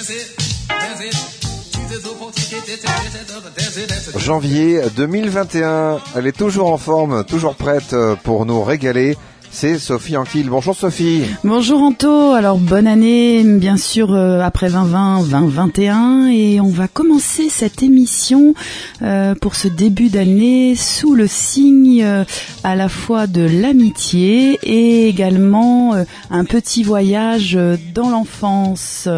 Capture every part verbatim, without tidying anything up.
Janvier deux mille vingt et un, elle est toujours en forme, toujours prête pour nous régaler. C'est Sophie Anctil. Bonjour Sophie. Bonjour Anto. Alors bonne année, bien sûr, euh, après vingt vingt, vingt vingt et un, et on va commencer cette émission euh, pour ce début d'année sous le signe euh, à la fois de l'amitié et également euh, un petit voyage dans l'enfance.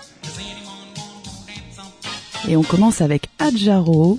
Et on commence avec Adjaro.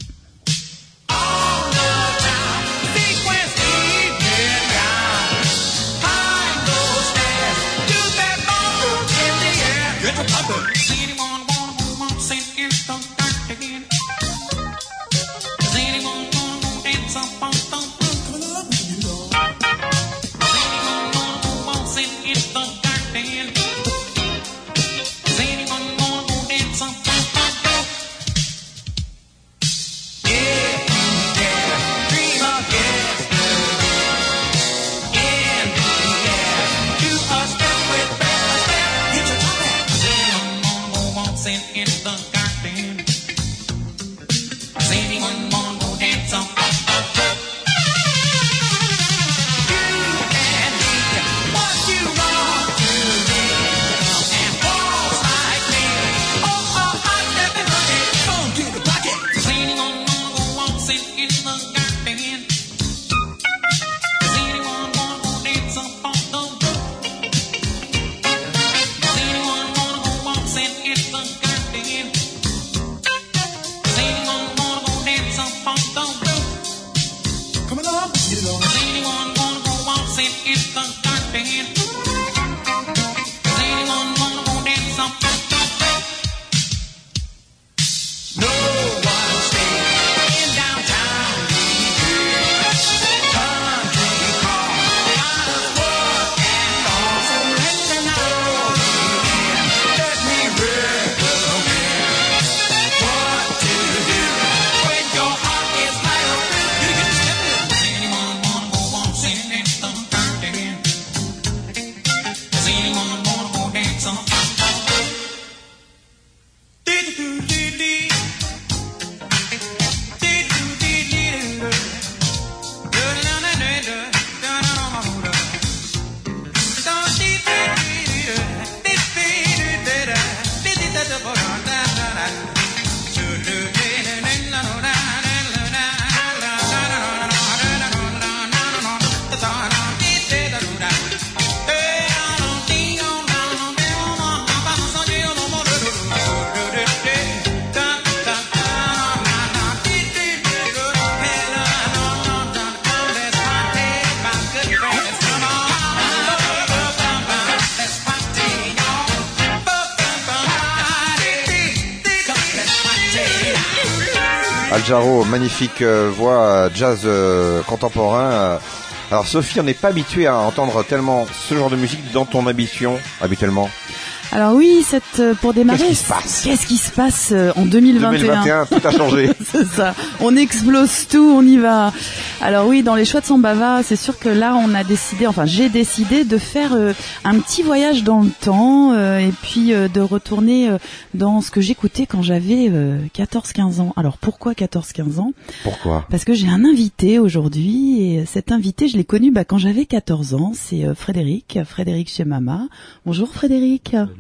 Adjaro, magnifique euh, voix jazz euh, contemporain. Euh. Alors Sophie, on n'est pas habitué à entendre tellement ce genre de musique dans ton ambition habituellement. Alors oui, cette, pour démarrer, qu'est-ce qui se passe Qu'est-ce qui se passe en deux mille vingt et un deux mille vingt et un, tout a changé. C'est ça, on explose tout, on y va. Alors oui, dans les choix de Sambava, c'est sûr que là, on a décidé, enfin j'ai décidé de faire euh, un petit voyage dans le temps euh, et puis euh, de retourner euh, dans ce que j'écoutais quand j'avais euh, quatorze quinze ans. Alors pourquoi quatorze quinze ans ? Pourquoi ? Parce que j'ai un invité aujourd'hui et cet invité, je l'ai connu bah, quand j'avais quatorze ans, c'est euh, Frédéric, Frédéric chez Mama. Bonjour Frédéric. Salut.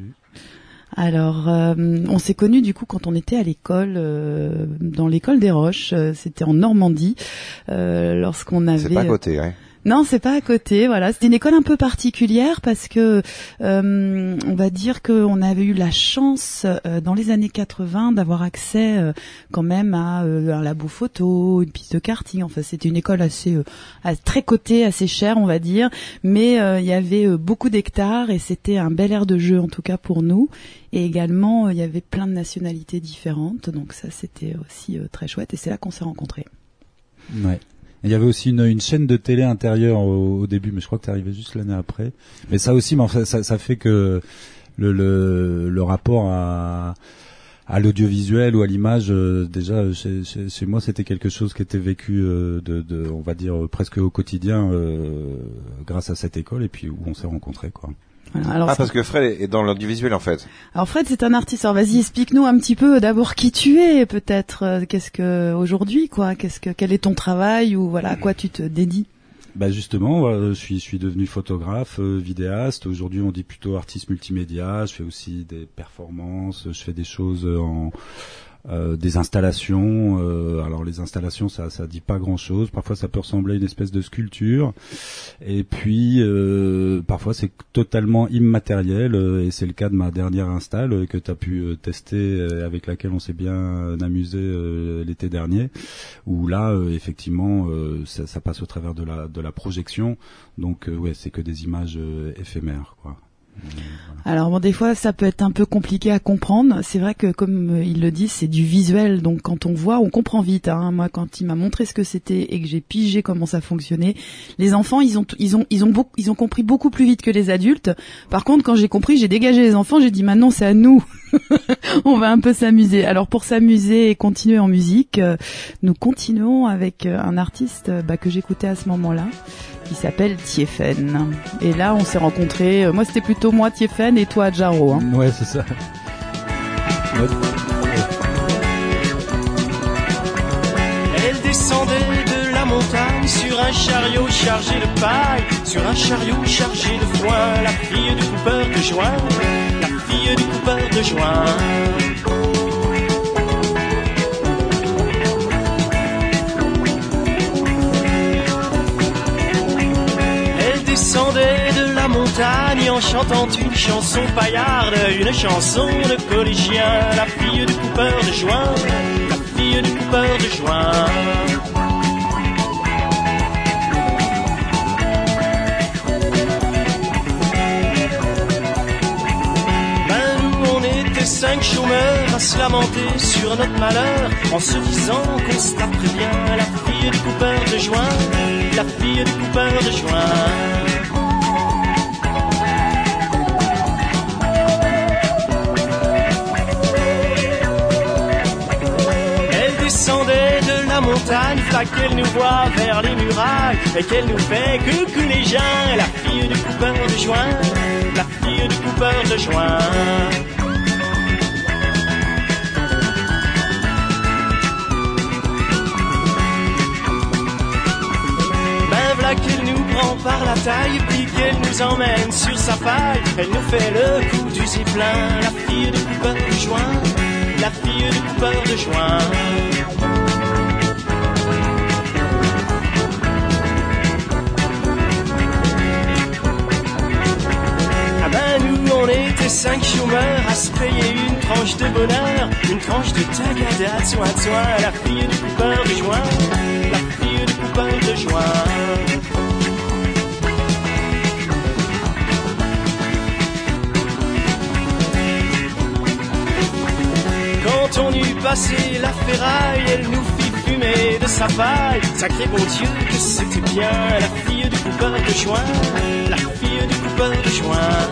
Alors, euh, on s'est connus du coup quand on était à l'école, euh, dans l'école des Roches. Euh, c'était en Normandie, euh, lorsqu'on avait. C'est pas à côté, hein. Non, c'est pas à côté. Voilà, c'était une école un peu particulière parce que euh, on va dire qu'on avait eu la chance euh, dans les années quatre-vingts d'avoir accès euh, quand même à euh, un labo photo, une piste de karting. Enfin, c'était une école assez euh, à, très cotée, assez chère, on va dire, mais euh, il y avait euh, beaucoup d'hectares et c'était un bel air de jeu en tout cas pour nous. Et également, euh, il y avait plein de nationalités différentes, donc ça c'était aussi euh, très chouette. Et c'est là qu'on s'est rencontrés. Ouais. Il y avait aussi une, une chaîne de télé intérieure au, au début, mais je crois que t'es arrivé juste l'année après. Mais ça aussi, mais enfin, ça, ça fait que le, le, le rapport à, à l'audiovisuel ou à l'image, euh, déjà chez, chez, chez moi, c'était quelque chose qui était vécu, euh, de, de, on va dire presque au quotidien, euh, grâce à cette école et puis où on s'est rencontrés, quoi. Alors, ah, parce que Fred est dans l'audiovisuel, en fait. Alors Fred, c'est un artiste. Alors vas-y, explique-nous un petit peu d'abord qui tu es, peut-être. Qu'est-ce que aujourd'hui, quoi Qu'est-ce que quel est ton travail ou voilà à quoi tu te dédies? Bah justement, voilà, je suis je suis devenu photographe, euh, vidéaste. Aujourd'hui, on dit plutôt artiste multimédia. Je fais aussi des performances. Je fais des choses en Euh, des installations. Euh, alors les installations, ça ça dit pas grand-chose. Parfois, ça peut ressembler à une espèce de sculpture. Et puis euh, parfois, c'est totalement immatériel. Euh, et c'est le cas de ma dernière install euh, que tu as pu euh, tester, euh, avec laquelle on s'est bien euh, amusé euh, l'été dernier. Où là, euh, effectivement, euh, ça, ça passe au travers de la de la projection. Donc euh, ouais, c'est que des images euh, éphémères, quoi. Alors bon, des fois ça peut être un peu compliqué à comprendre. C'est vrai que comme il le dit, c'est du visuel, donc quand on voit, on comprend vite. Hein. Moi, quand il m'a montré ce que c'était et que j'ai pigé comment ça fonctionnait, les enfants ils ont ils ont ils ont beaucoup ils ont compris beaucoup plus vite que les adultes. Par contre, quand j'ai compris, j'ai dégagé les enfants, j'ai dit maintenant c'est à nous. On va un peu s'amuser. Alors pour s'amuser et continuer en musique, euh, nous continuons avec un artiste euh, bah, que j'écoutais à ce moment-là, qui s'appelle Tiefen. Et là, on s'est rencontrés. Moi, c'était plutôt moi, Tiefen, et toi, Jaro. Hein. Ouais, c'est ça. Ouais. Elle descendait de la montagne sur un chariot chargé de paille, sur un chariot chargé de foin, la fille du coupeur de joint, la fille du coupeur de joint. Descendait de la montagne en chantant une chanson paillarde, une chanson de collégien, la fille du coupeur de joint, la fille du coupeur de joint. Ben nous on était cinq chômeurs à se lamenter sur notre malheur, en se disant qu'on se taperait bien, la fille du coupeur de joint, la fille du coupeur de joint. Descendait de la montagne, là qu'elle nous voit vers les murailles et qu'elle nous fait coucou les gens, la fille du coupeur de joint, la fille du coupeur de joint. Ben v'là qu'elle nous prend par la taille puis qu'elle nous emmène sur sa paille, elle nous fait le coup du ziplin, la fille du coupeur de joint, la fille du coupeur de joint. Ah ben nous on était cinq chômeurs à se payer une tranche de bonheur, une tranche de tagada, soin de soin, la fille du coupeur de joint, la fille du coupeur de joint. Quand on eut passé la ferraille, elle nous fit fumer de sa paille. Sacré bon Dieu que c'était bien, la fille du coupeur de joint, la fille du coupeur de joint.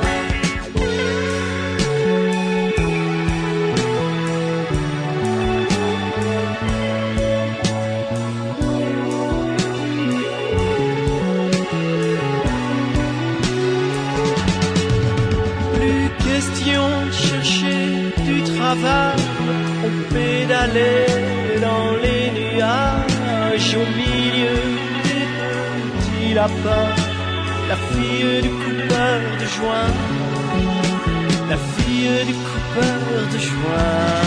Plus question de chercher du travail, on pédalait dans les nuages au milieu des petits lapins, la fille du coupeur de joint, la fille du coupeur de joint.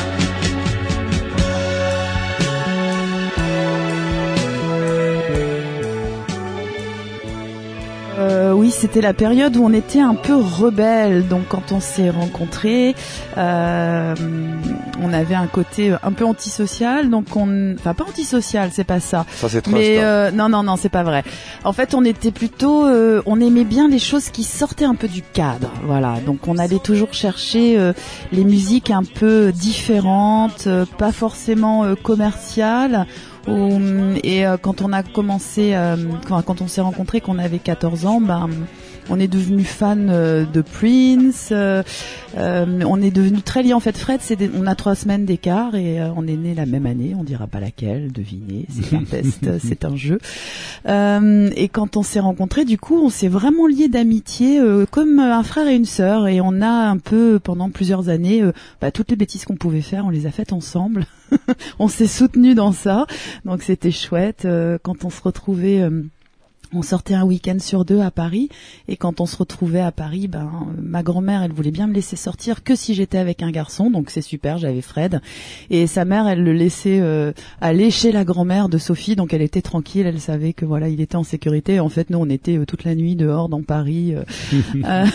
Euh, oui, c'était la période où on était un peu rebelle. Donc, quand on s'est rencontrés, euh, on avait un côté un peu antisocial. Donc, on, enfin pas antisocial, c'est pas ça. Ça c'est trust. Mais hein. euh, non, non, non, c'est pas vrai. En fait, on était plutôt, euh, on aimait bien les choses qui sortaient un peu du cadre. Voilà. Donc, on allait toujours chercher euh, les musiques un peu différentes, euh, pas forcément euh, commerciales. Et euh, quand on a commencé, euh, quand, quand on s'est rencontrés, qu'on avait quatorze ans, ben on est devenu fan euh, de Prince. Euh, euh, on est devenu très liés. En fait, Fred, c'est des, on a trois semaines d'écart et euh, on est né la même année. On dira pas laquelle. Devinez. C'est un test. C'est un jeu. Euh, et quand on s'est rencontrés, du coup, on s'est vraiment liés d'amitié, euh, comme un frère et une sœur. Et on a un peu, pendant plusieurs années, euh, bah, toutes les bêtises qu'on pouvait faire, on les a faites ensemble. On s'est soutenus dans ça. Donc c'était chouette. Euh, quand on se retrouvait... Euh, on sortait un week-end sur deux à Paris, et quand on se retrouvait à Paris, ben ma grand-mère, elle voulait bien me laisser sortir que si j'étais avec un garçon, donc c'est super, j'avais Fred, et sa mère, elle le laissait euh, aller chez la grand-mère de Sophie, donc elle était tranquille, elle savait que voilà, il était en sécurité. En fait, nous, on était euh, toute la nuit dehors dans Paris euh, euh,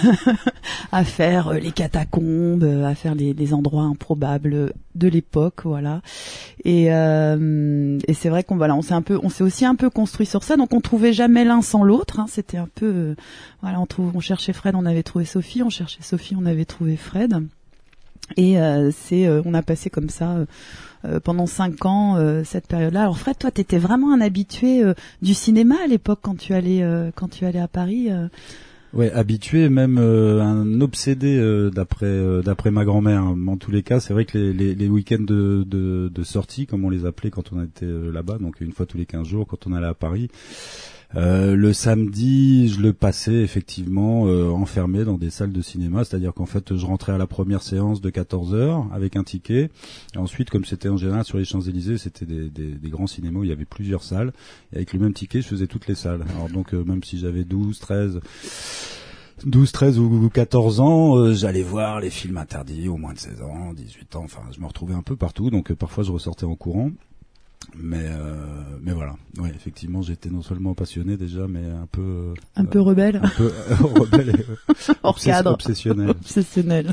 à faire euh, les catacombes, à faire les, les endroits improbables de l'époque, voilà. Et, euh, et c'est vrai qu'on voilà, on s'est un peu, on s'est aussi un peu construit sur ça, donc on trouvait jamais l'un sans l'autre, hein. C'était un peu, euh, voilà, on trouve, on cherchait Fred, on avait trouvé Sophie, on cherchait Sophie, on avait trouvé Fred, et euh, c'est, euh, on a passé comme ça euh, pendant cinq ans euh, cette période-là. Alors Fred, toi, t'étais vraiment un habitué euh, du cinéma à l'époque quand tu allais, euh, quand tu allais à Paris. Euh... Ouais, habitué, même euh, un obsédé euh, d'après euh, d'après ma grand-mère. En tous les cas, c'est vrai que les, les, les week-ends de, de, de sortie, comme on les appelait quand on était euh, là-bas, donc une fois tous les quinze jours, quand on allait à Paris, euh, le samedi, je le passais effectivement euh, enfermé dans des salles de cinéma, c'est-à-dire qu'en fait, je rentrais à la première séance de quatorze heures avec un ticket, et ensuite, comme c'était en général sur les Champs-Élysées, c'était des, des, des grands cinémas où il y avait plusieurs salles, et avec le même ticket, je faisais toutes les salles. Alors donc, euh, même si j'avais douze, treize... douze, treize ou quatorze ans, euh, j'allais voir les films interdits aux moins de seize ans, dix-huit ans, enfin je me retrouvais un peu partout, donc euh, parfois je ressortais en courant. Mais euh, mais voilà, ouais, effectivement, j'étais non seulement passionné déjà, mais un peu euh, un peu rebelle, un peu euh, rebelle, et, euh, hors obsess- cadre, obsessionnel. obsessionnel.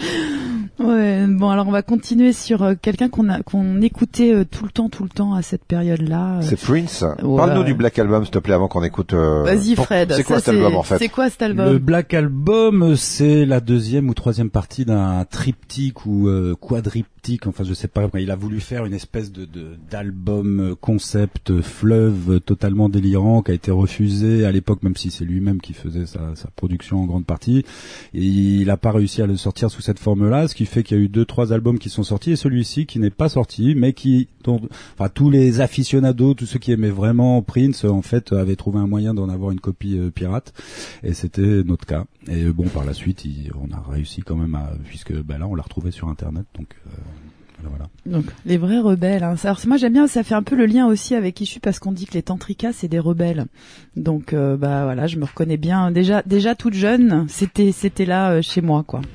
Ouais, bon, alors on va continuer sur euh, quelqu'un qu'on a qu'on écoutait euh, tout le temps, tout le temps à cette période-là. Euh. C'est Prince. Ouais. Parle-nous du Black Album, s'il te plaît, avant qu'on écoute. Euh... Vas-y, Bon, Fred. c'est quoi ça, cet album en fait? C'est quoi cet album? Le Black Album, c'est la deuxième ou troisième partie d'un triptyque ou euh, quadriptyque. Enfin, je sais pas. Il a voulu faire une espèce de, de d'album concept fleuve totalement délirant qui a été refusé à l'époque, même si c'est lui-même qui faisait sa, sa production en grande partie. Et il a pas réussi à le sortir sous cette forme-là, ce qui fait qu'il y a eu deux, trois albums qui sont sortis et celui-ci qui n'est pas sorti, mais qui, dont, enfin, tous les aficionados, tous ceux qui aimaient vraiment Prince, en fait, avaient trouvé un moyen d'en avoir une copie euh, pirate, et c'était notre cas. Et bon, par la suite, il, on a réussi quand même à, puisque ben là, on l'a retrouvé sur Internet, donc. Euh, Voilà. Donc les vrais rebelles. Hein. Alors moi j'aime bien, ça fait un peu le lien aussi avec qui je suis parce qu'on dit que les tantrikas c'est des rebelles. Donc euh, bah voilà, je me reconnais bien. Déjà déjà toute jeune, c'était c'était là euh, chez moi quoi.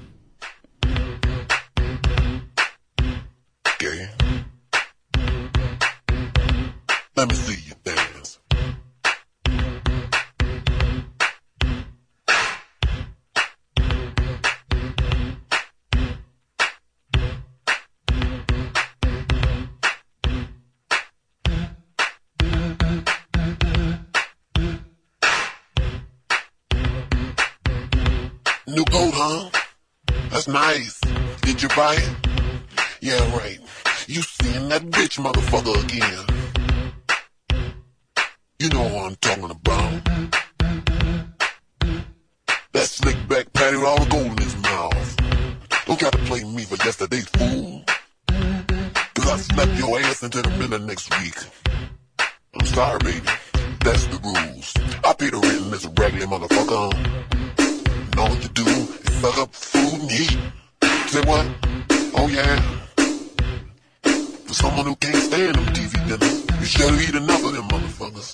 Okay. Let me see you dance. New coat, huh? That's nice. Did you buy it? Yeah, right. You seeing that bitch motherfucker again. You know what I'm talking about. That slick back patty with all the gold in his mouth. Don't try to play me for yesterday's fool. Cause I'll slap your ass into the middle of next week. I'm sorry, baby. That's the rules. I pay the rent in this raggedy motherfucker. And all you do is suck up food and eat. Say what? Oh yeah. For someone who can't stand them T V dinners, you should eat enough of them motherfuckers.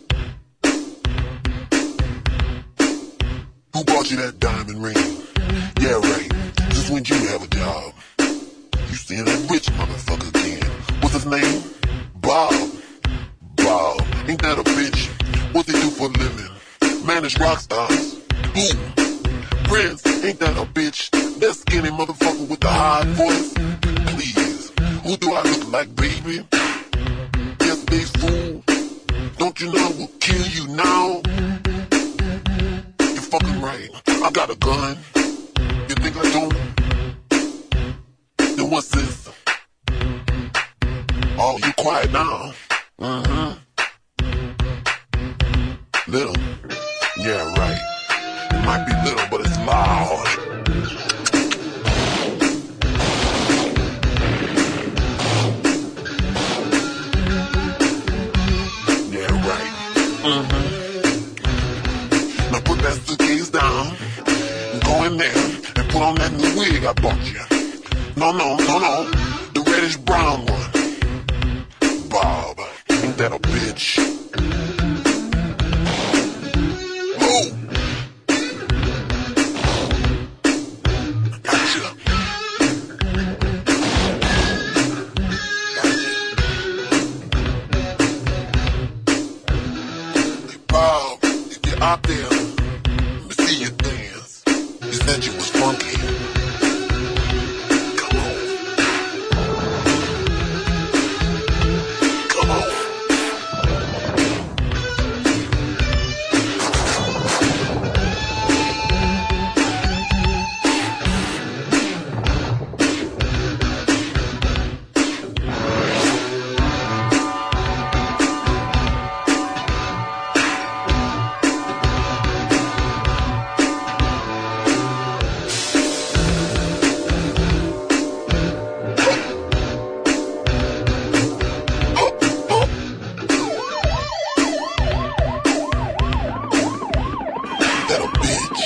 Who bought you that diamond ring? Yeah, right. Just when you have a job. You seeing that rich motherfucker again. What's his name? Bob. Bob. Ain't that a bitch? What they do for a living? Manage rock stars. Who? Prince. Ain't that a bitch? That skinny motherfucker with the high voice. Please. Who do I look like, baby? Yesterday's fool. Don't you know I will kill you now? You're fucking right. I got a gun. You think I don't? Then what's this? Oh, you quiet now. Mm-hmm. Little. Yeah, right. might be little, but it's loud. Yeah, right. Mm-hmm. Now put that suitcase down and go in there and put on that new wig I bought you. No, no, no, no. The reddish brown one. Bob, ain't that a bitch? Oh! Gotcha. Hey, Bob, if you're out there, let me see you dance. You said you was funky. Come on. Come on. That a bitch.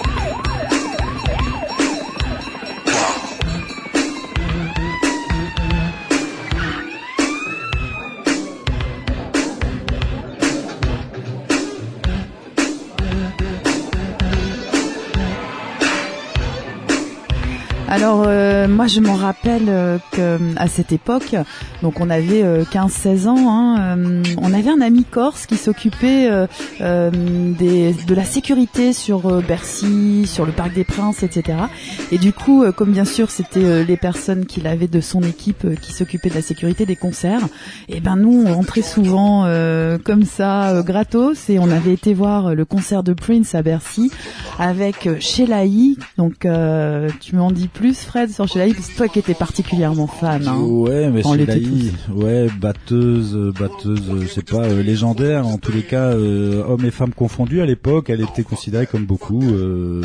Alors euh, moi je m'en rappelle euh, que à cette époque, donc on avait euh, quinze seize ans, hein, euh, on avait un ami corse qui s'occupait euh, euh, des, de la sécurité sur euh, Bercy, sur le Parc des Princes, et cetera. Et du coup, euh, comme bien sûr c'était euh, les personnes qu'il avait de son équipe euh, qui s'occupaient de la sécurité des concerts, et ben nous on rentrait souvent euh, comme ça euh, gratos, et on avait été voir le concert de Prince à Bercy avec euh, Sheila E. Donc euh, tu m'en dis plus Fred sur Sheila E, parce que toi qui étais particulièrement fan, hein. Ouais, mais On Sheila l'était E, ouais, batteuse, euh, batteuse, euh, je sais pas, euh, légendaire. En tous les cas, euh, hommes et femmes confondus à l'époque, elle était considérée comme beaucoup, euh,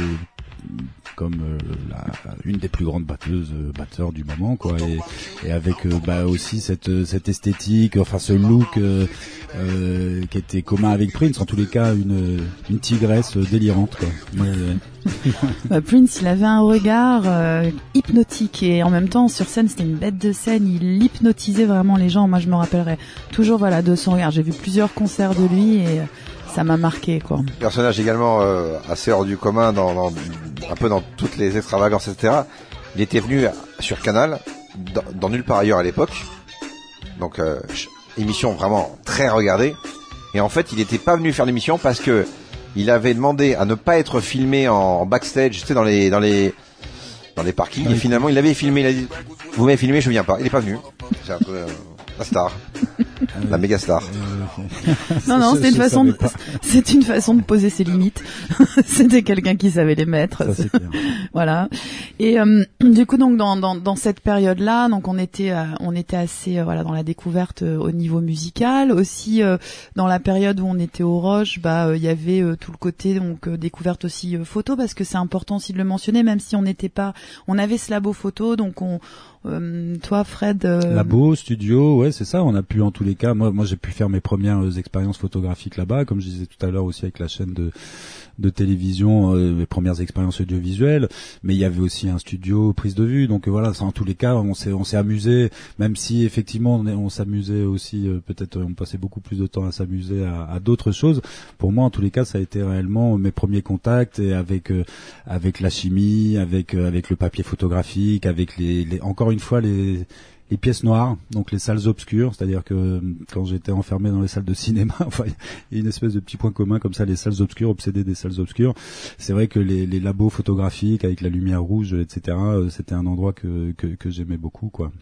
comme euh, la, une des plus grandes batteuses, euh, batteurs du moment, quoi. Et, et avec euh, bah aussi cette cette esthétique, enfin ce look euh, euh, qui était commun avec Prince. En tous les cas, une une tigresse délirante, quoi. Ouais, ouais. Bah, Prince, il avait un regard euh, hypnotique, et en même temps sur scène c'était une bête de scène, il hypnotisait vraiment les gens. Moi je me rappellerai toujours voilà de son regard. J'ai vu plusieurs concerts de lui et ça m'a marqué, quoi. Personnage également euh, assez hors du commun, dans, dans un peu dans toutes les extravagances, et cetera. Il était venu sur Canal, dans, dans Nulle part ailleurs à l'époque, donc euh, émission vraiment très regardée. Et en fait, il n'était pas venu faire l'émission parce que il avait demandé à ne pas être filmé en backstage, tu sais, dans les dans les dans les parkings. Et finalement, il avait filmé. Il a dit "Vous m'avez filmé, je viens pas." Il est pas venu. C'est un peu euh, la star, la méga star. Non, non, c'est une façon, de, c'est une façon de poser ses limites. C'était quelqu'un qui savait les mettre. Ça, c'est clair. Voilà. Et euh, du coup, donc dans dans dans cette période-là, donc on était euh, on était assez euh, voilà dans la découverte euh, au niveau musical, aussi euh, dans la période où on était au Roche, bah il euh, y avait euh, tout le côté donc euh, découverte aussi euh, photo, parce que c'est important aussi de le mentionner, même si on n'était pas, on avait ce labo photo, donc on Euh, toi, Fred, euh... labo, studio, ouais, c'est ça. On a pu, en tous les cas, moi, moi, j'ai pu faire mes premières euh, expériences photographiques là-bas, comme je disais tout à l'heure aussi avec la chaîne de de télévision, euh, mes premières expériences audiovisuelles. Mais il y avait aussi un studio prise de vue, donc euh, voilà. Ça, en tous les cas, on s'est on s'est amusé, même si effectivement on, est, on s'amusait aussi. Euh, peut-être on passait beaucoup plus de temps à s'amuser à, à d'autres choses. Pour moi, en tous les cas, ça a été réellement mes premiers contacts, et avec euh, avec la chimie, avec euh, avec le papier photographique, avec les, les encore une fois les les pièces noires, donc les salles obscures, c'est-à-dire que quand j'étais enfermé dans les salles de cinéma, enfin il y a une espèce de petit point commun comme ça, les salles obscures, obsédé des salles obscures. C'est vrai que les, les labos photographiques avec la lumière rouge, et cetera, c'était un endroit que que, que j'aimais beaucoup, quoi.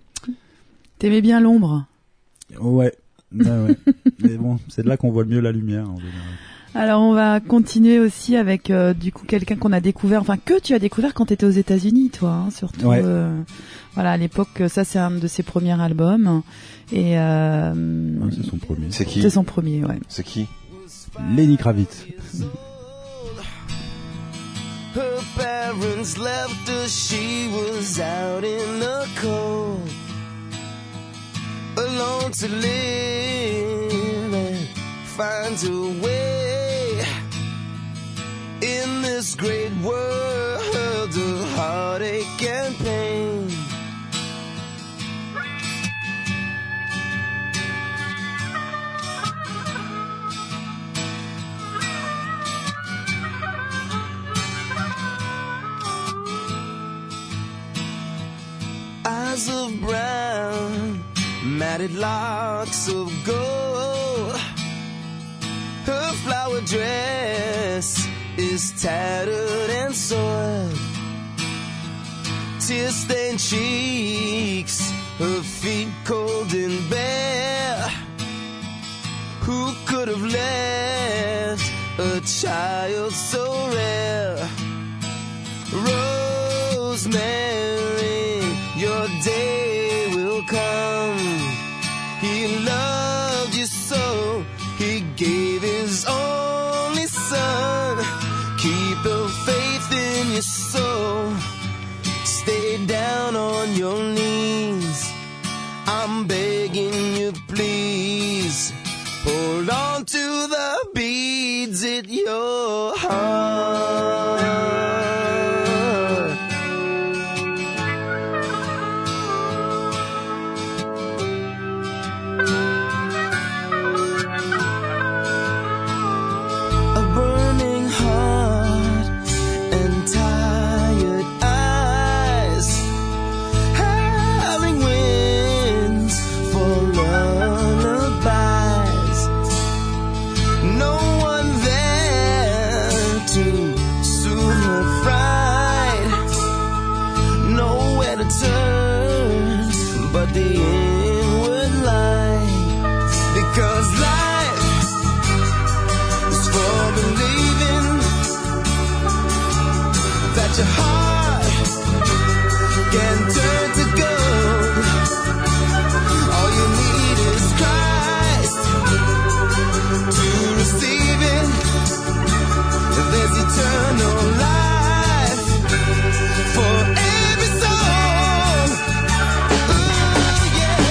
T'aimais bien l'ombre? Ouais, ouais, ouais. Mais bon, c'est de là qu'on voit le mieux la lumière en général. Alors on va continuer aussi avec euh, du coup quelqu'un qu'on a découvert, enfin que tu as découvert quand tu étais aux États-Unis, toi, hein, surtout. Ouais. Euh, voilà, à l'époque, ça c'est un de ses premiers albums, et euh, Ouais, c'est son premier. C'est qui? C'est son premier, ouais. C'est qui? Lenny Kravitz. Her parents left her, she was out in the cold, alone to live and find her way in this great world of heartache and pain. Eyes of brown, matted locks of gold. Her flower dress is tattered and soiled. Tear-stained cheeks, her feet cold and bare. Who could have left a child so rare? Rosemary, your day will come. He loved you so, he gave his only son. Keep the faith in your soul, stay down on your knees. I'm begging you, please, hold on to the beads at your heart. Your heart can turn to gold. All you need is Christ to receive it. There's eternal life for every soul. Ooh, yeah.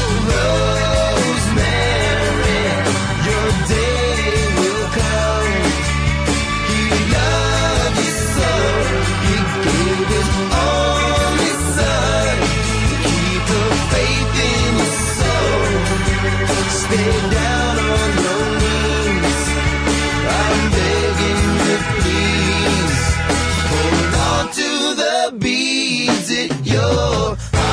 Rosemary, your day will come. He loved you so, he gave his only son. Keep the faith in your soul, stay down on your knees. I'm begging you, please, hold on to the beads at your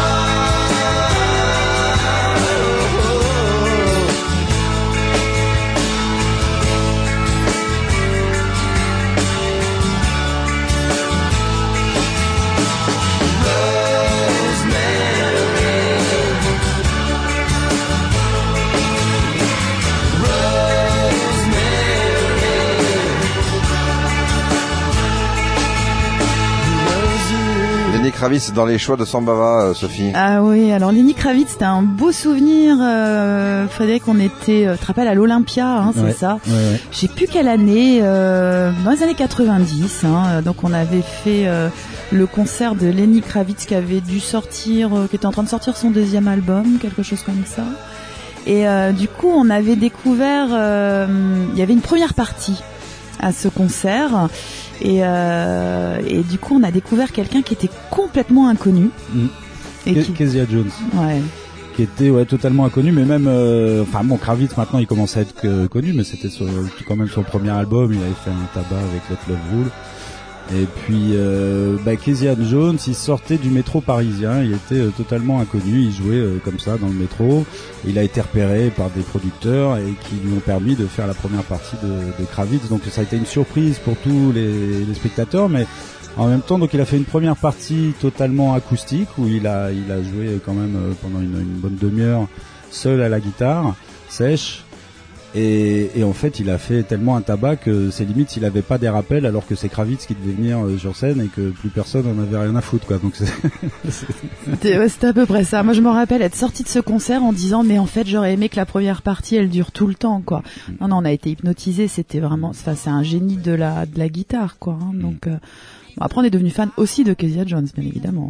Lenny Kravitz dans les choix de Sambava, euh, Sophie. Ah oui, alors Lenny Kravitz, c'était un beau souvenir. Euh, Frédéric, on était, euh, tu te rappelles, à l'Olympia, hein, c'est ouais, ça. Ouais, ouais. Je sais plus quelle année, euh, dans les années quatre-vingt-dix. Hein, donc on avait fait euh, le concert de Lenny Kravitz qui avait dû sortir, euh, qui était en train de sortir son deuxième album, quelque chose comme ça. Et euh, du coup, on avait découvert, euh, il y avait une première partie à ce concert. Et, euh, et du coup, on a découvert quelqu'un qui était complètement inconnu. Mmh. Et Ke- qui... Kezia Jones. Ouais. Qui était ouais totalement inconnu, mais même euh, enfin bon, Kravitz maintenant il commence à être que, connu, mais c'était son, quand même son premier album. Il avait fait un tabac avec Let Love Rule. Et puis euh, bah, Kezia Jones, il sortait du métro parisien, il était euh, totalement inconnu, il jouait euh, comme ça dans le métro. Il a été repéré par des producteurs et qui lui ont permis de faire la première partie de, de Kravitz. Donc ça a été une surprise pour tous les, les spectateurs, mais en même temps, donc il a fait une première partie totalement acoustique où il a il a joué quand même euh, pendant une, une bonne demi-heure seul à la guitare sèche. Et, et en fait, il a fait tellement un tabac que c'est limite s'il avait pas des rappels, alors que c'est Kravitz qui devait venir euh, sur scène et que plus personne en avait rien à foutre, quoi. Donc c'est... C'était, ouais, c'était à peu près ça. Moi, je me rappelle être sortie de ce concert en disant, mais en fait, j'aurais aimé que la première partie, elle dure tout le temps, quoi. Non, non, on a été hypnotisés. C'était vraiment, enfin, c'est un génie de la de la guitare, quoi. Hein. Donc, euh... bon, après, on est devenu fan aussi de Kezia Jones, bien évidemment.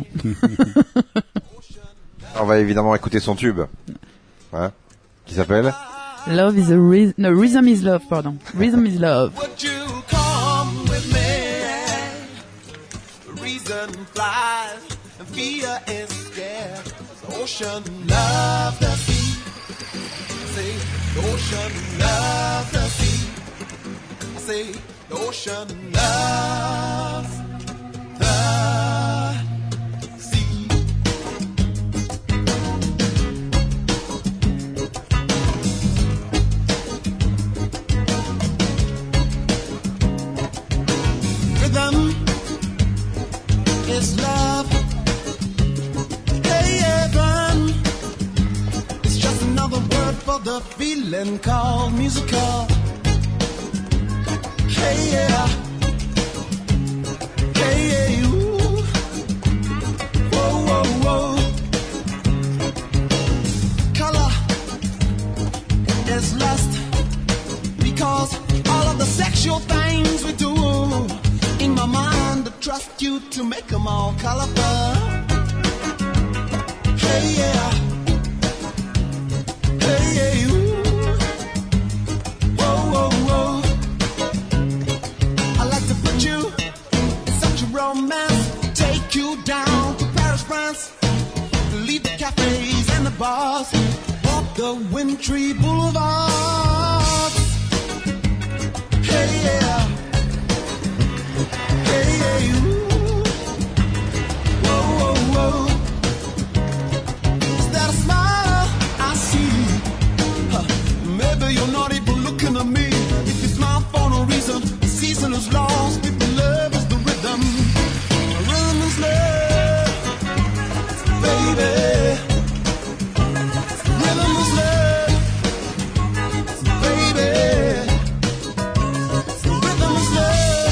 On va évidemment écouter son tube, hein, qui s'appelle Love is a reason, no, Rhythm is love, pardon. Rhythm is love. Would you come with me? Reason flies and fear is scared. The ocean loves the sea. I say the ocean loves the sea. I say the ocean loves the sea. Rhythm is love. Hey, heaven. It's just another word for the feeling called musical. Hey, yeah. Hey, yeah, ooh. Whoa, whoa, whoa. Color is lust because all of the sexual things we do in my mind, I trust you to make them all colorful. Hey, yeah. Hey, yeah, ooh. Whoa, whoa, whoa. I like to put you in such a romance. Take you down to Paris, France. Leave the cafes and the bars. Walk the wintry boulevards. Hey, yeah. Hey, hey, ooh. Whoa, whoa, whoa. Is that a smile I see? Huh. Maybe you're not even looking at me. If you smile for no reason, the season is lost. If the love is the rhythm, the rhythm is love, baby. Rhythm is love, baby. Rhythm is love.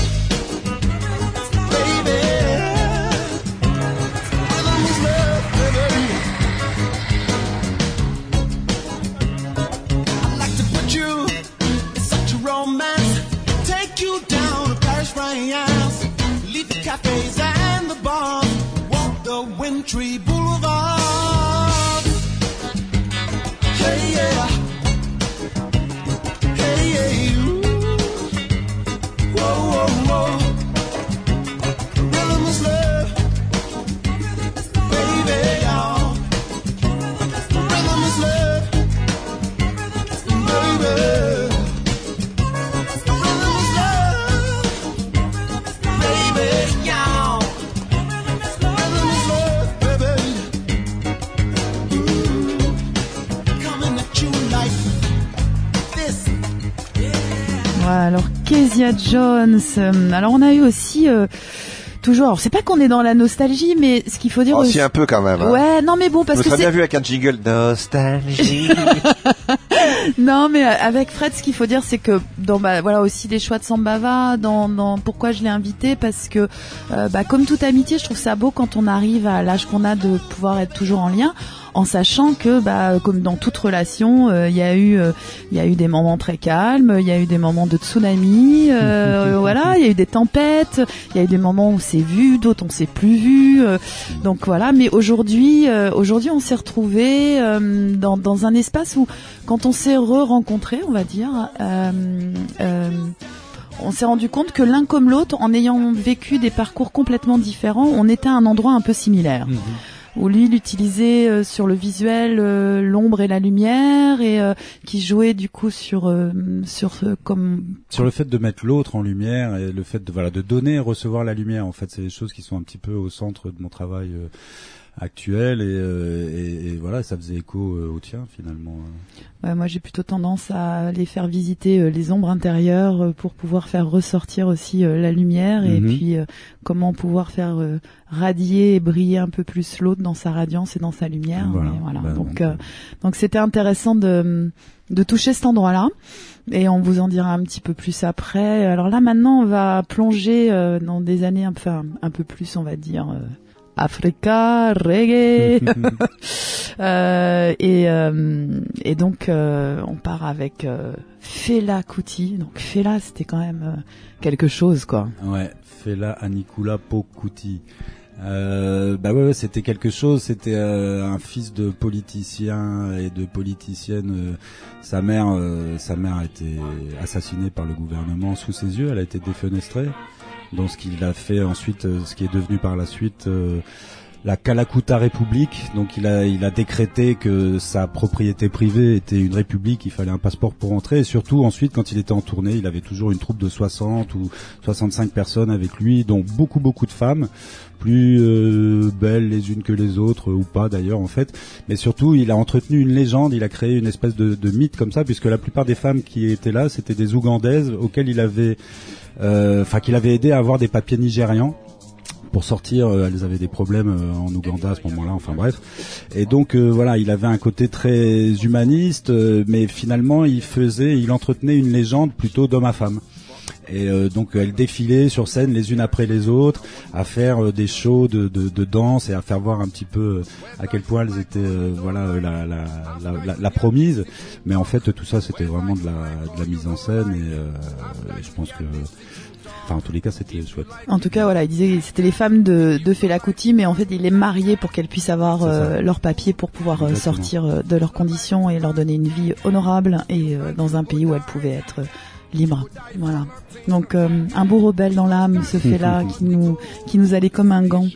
Baby, rhythm is love, baby. I'd like to put you in such a romance. Take you down to Paris, France. Leave the cafes and the bars. Walk the wintry boulevards. Hey, yeah. Hey, yeah, ooh. Whoa, whoa, whoa. Rhythm is love, baby, y'all. Rhythm is love, baby. Rhythm is love, baby, y'all. Rhythm is love, baby. Ooh, coming at you like this. Ouais, alors Kezia Jones. euh, Alors on a eu aussi euh, toujours. Alors, c'est pas qu'on est dans la nostalgie, mais ce qu'il faut dire Oh, aussi. si, un peu quand même. Hein. Ouais, non mais bon parce Je que me serais c'est bien vu avec un jingle nostalgie. non mais euh, avec Fred, ce qu'il faut dire, c'est que dans bah voilà aussi des choix de Sambava, dans dans pourquoi je l'ai invité, parce que euh, bah comme toute amitié, je trouve ça beau quand on arrive à l'âge qu'on a de pouvoir être toujours en lien, en sachant que bah comme dans toute relation, il euh, y a eu il euh, y a eu des moments très calmes, il y a eu des moments de tsunami, euh, voilà, il y a eu des tempêtes, il y a eu des moments où on s'est vu, d'autres on s'est plus vu, euh, donc voilà. Mais aujourd'hui, euh, aujourd'hui, on s'est retrouvés euh, dans dans un espace où, quand on s'est re-rencontrés, on va dire, euh, euh, on s'est rendu compte que l'un comme l'autre, en ayant vécu des parcours complètement différents, on était à un endroit un peu similaire. Mmh. Où lui, il utilisait euh, sur le visuel euh, l'ombre et la lumière, et euh, qui jouait du coup sur euh, sur euh, comme sur le fait de mettre l'autre en lumière, et le fait de voilà de donner et recevoir la lumière. En fait, c'est des choses qui sont un petit peu au centre de mon travail. Euh, actuel et, euh, et, et voilà, ça faisait écho euh, au tien finalement. Ouais, moi j'ai plutôt tendance à les faire visiter euh, les ombres intérieures euh, pour pouvoir faire ressortir aussi euh, la lumière et Mhm. puis euh, comment pouvoir faire euh, radier et briller un peu plus l'autre dans sa radiance et dans sa lumière. Voilà. Mais voilà. Bah, donc donc, euh, donc c'était intéressant de de toucher cet endroit-là et on vous en dira un petit peu plus après. Alors là maintenant on va plonger euh, dans des années un peu un peu plus on va dire euh, Africa, reggae. euh, et, euh, et donc euh, on part avec euh, Fela Kuti. Donc Fela c'était quand même euh, quelque chose quoi. Ouais, Fela Anikula Pokuti. Euh, bah ouais, ouais, c'était quelque chose. C'était euh, un fils de politicien et de politicienne. Euh, sa mère, euh, sa mère a été assassinée par le gouvernement sous ses yeux. Elle a été défenestrée. Donc ce qu'il a fait ensuite, euh, ce qui est devenu par la suite euh, la Kalakuta République. Donc il a il a décrété que sa propriété privée était une république, il fallait un passeport pour entrer. Et surtout ensuite, quand il était en tournée, il avait toujours une troupe de soixante ou soixante-cinq personnes avec lui, dont beaucoup beaucoup de femmes, plus euh, belles les unes que les autres, ou pas d'ailleurs en fait. Mais surtout, il a entretenu une légende, il a créé une espèce de, de mythe comme ça, puisque la plupart des femmes qui étaient là, c'était des Ougandaises auxquelles il avait enfin euh, qu'il avait aidé à avoir des papiers nigérians pour sortir. Euh, elles avaient des problèmes euh, en Ouganda à ce moment-là, enfin bref. Et donc euh, voilà, il avait un côté très humaniste, euh, mais finalement il faisait, il entretenait une légende plutôt d'homme à femme. Et euh, donc elles défilaient sur scène les unes après les autres, à faire euh, des shows de, de, de danse et à faire voir un petit peu euh, à quel point elles étaient euh, voilà la, la, la, la, la promise. Mais en fait tout ça c'était vraiment de la, de la mise en scène et, euh, et je pense que enfin en tous les cas c'était chouette. En tout cas voilà, il disait que c'était les femmes de, de Fela Kuti, mais en fait il les mariait pour qu'elles puissent avoir euh, leurs papiers pour pouvoir euh, sortir euh, de leurs conditions et leur donner une vie honorable et euh, dans un pays où elles pouvaient être euh, libre. Voilà. Donc euh, un beau rebelle dans l'âme, ce Fela qui nous qui nous allait comme un gant.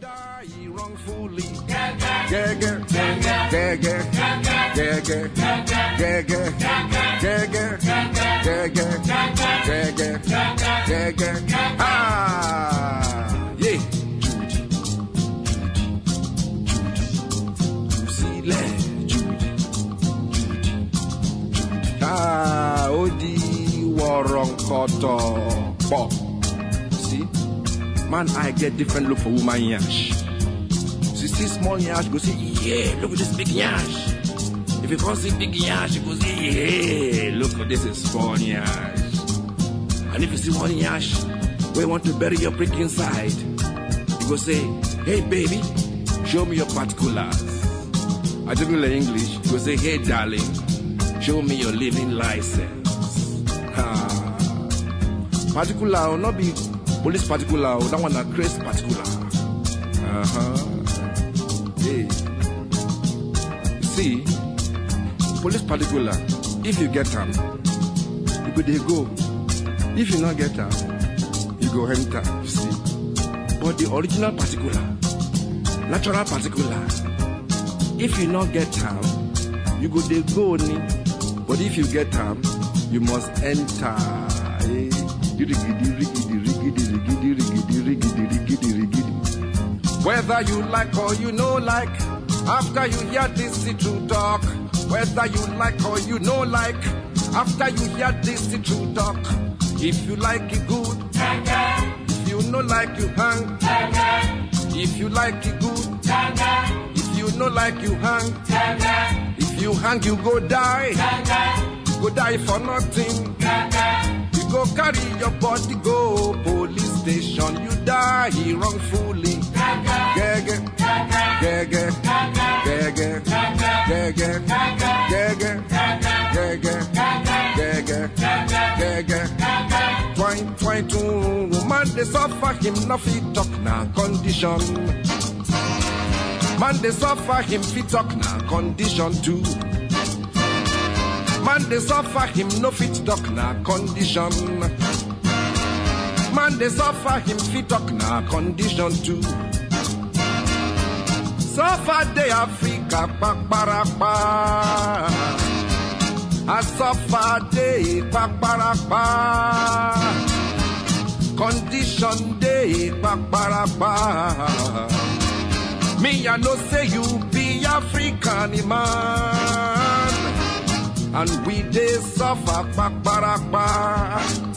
Ah, Odi Warong Koto Bob. See, man, I get different look for woman yash. See, see small yash, go say, yeah, look at this big yash. If you can't see big yash, you go say, yeah, look at this is small yash. And if you see one yash, where you want to bury your brick inside, you go say, hey baby, show me your particulars. I don't know English, you go say, hey darling, show me your living license. Ah. Particular or not be police particular or that one a crazy particular. Uh-huh. Hey. You see, police particular, if you get them, you go they go. If you not get them, you go enter, you see. But the original particular, natural particular, if you not get them, you go they go. But if you get them, you must enter. Whether you like or you know like, after you hear this true talk. Whether you like or you know like, after you hear this true talk. If you like it good, if you know like you hang. If you like it good, if you know like you hang. If you hang, you go die. Go die for nothing. You go carry your body, go police station. You die wrongfully. Gege, gege, gege, gege, gege, gege, gege, gege. Twine, twine, two. Man, they suffer him, no fit talk na condition. Man, they suffer him, fit talk na condition too. Man, they suffer him, no fit talk na condition. Man, they suffer him, fit talk na condition too. Suffer de Africa, pakparapa. I suffer de pakparapa. Condition de pakparapa. Me I know say you be African man, and we dey suffer kpakparakpa.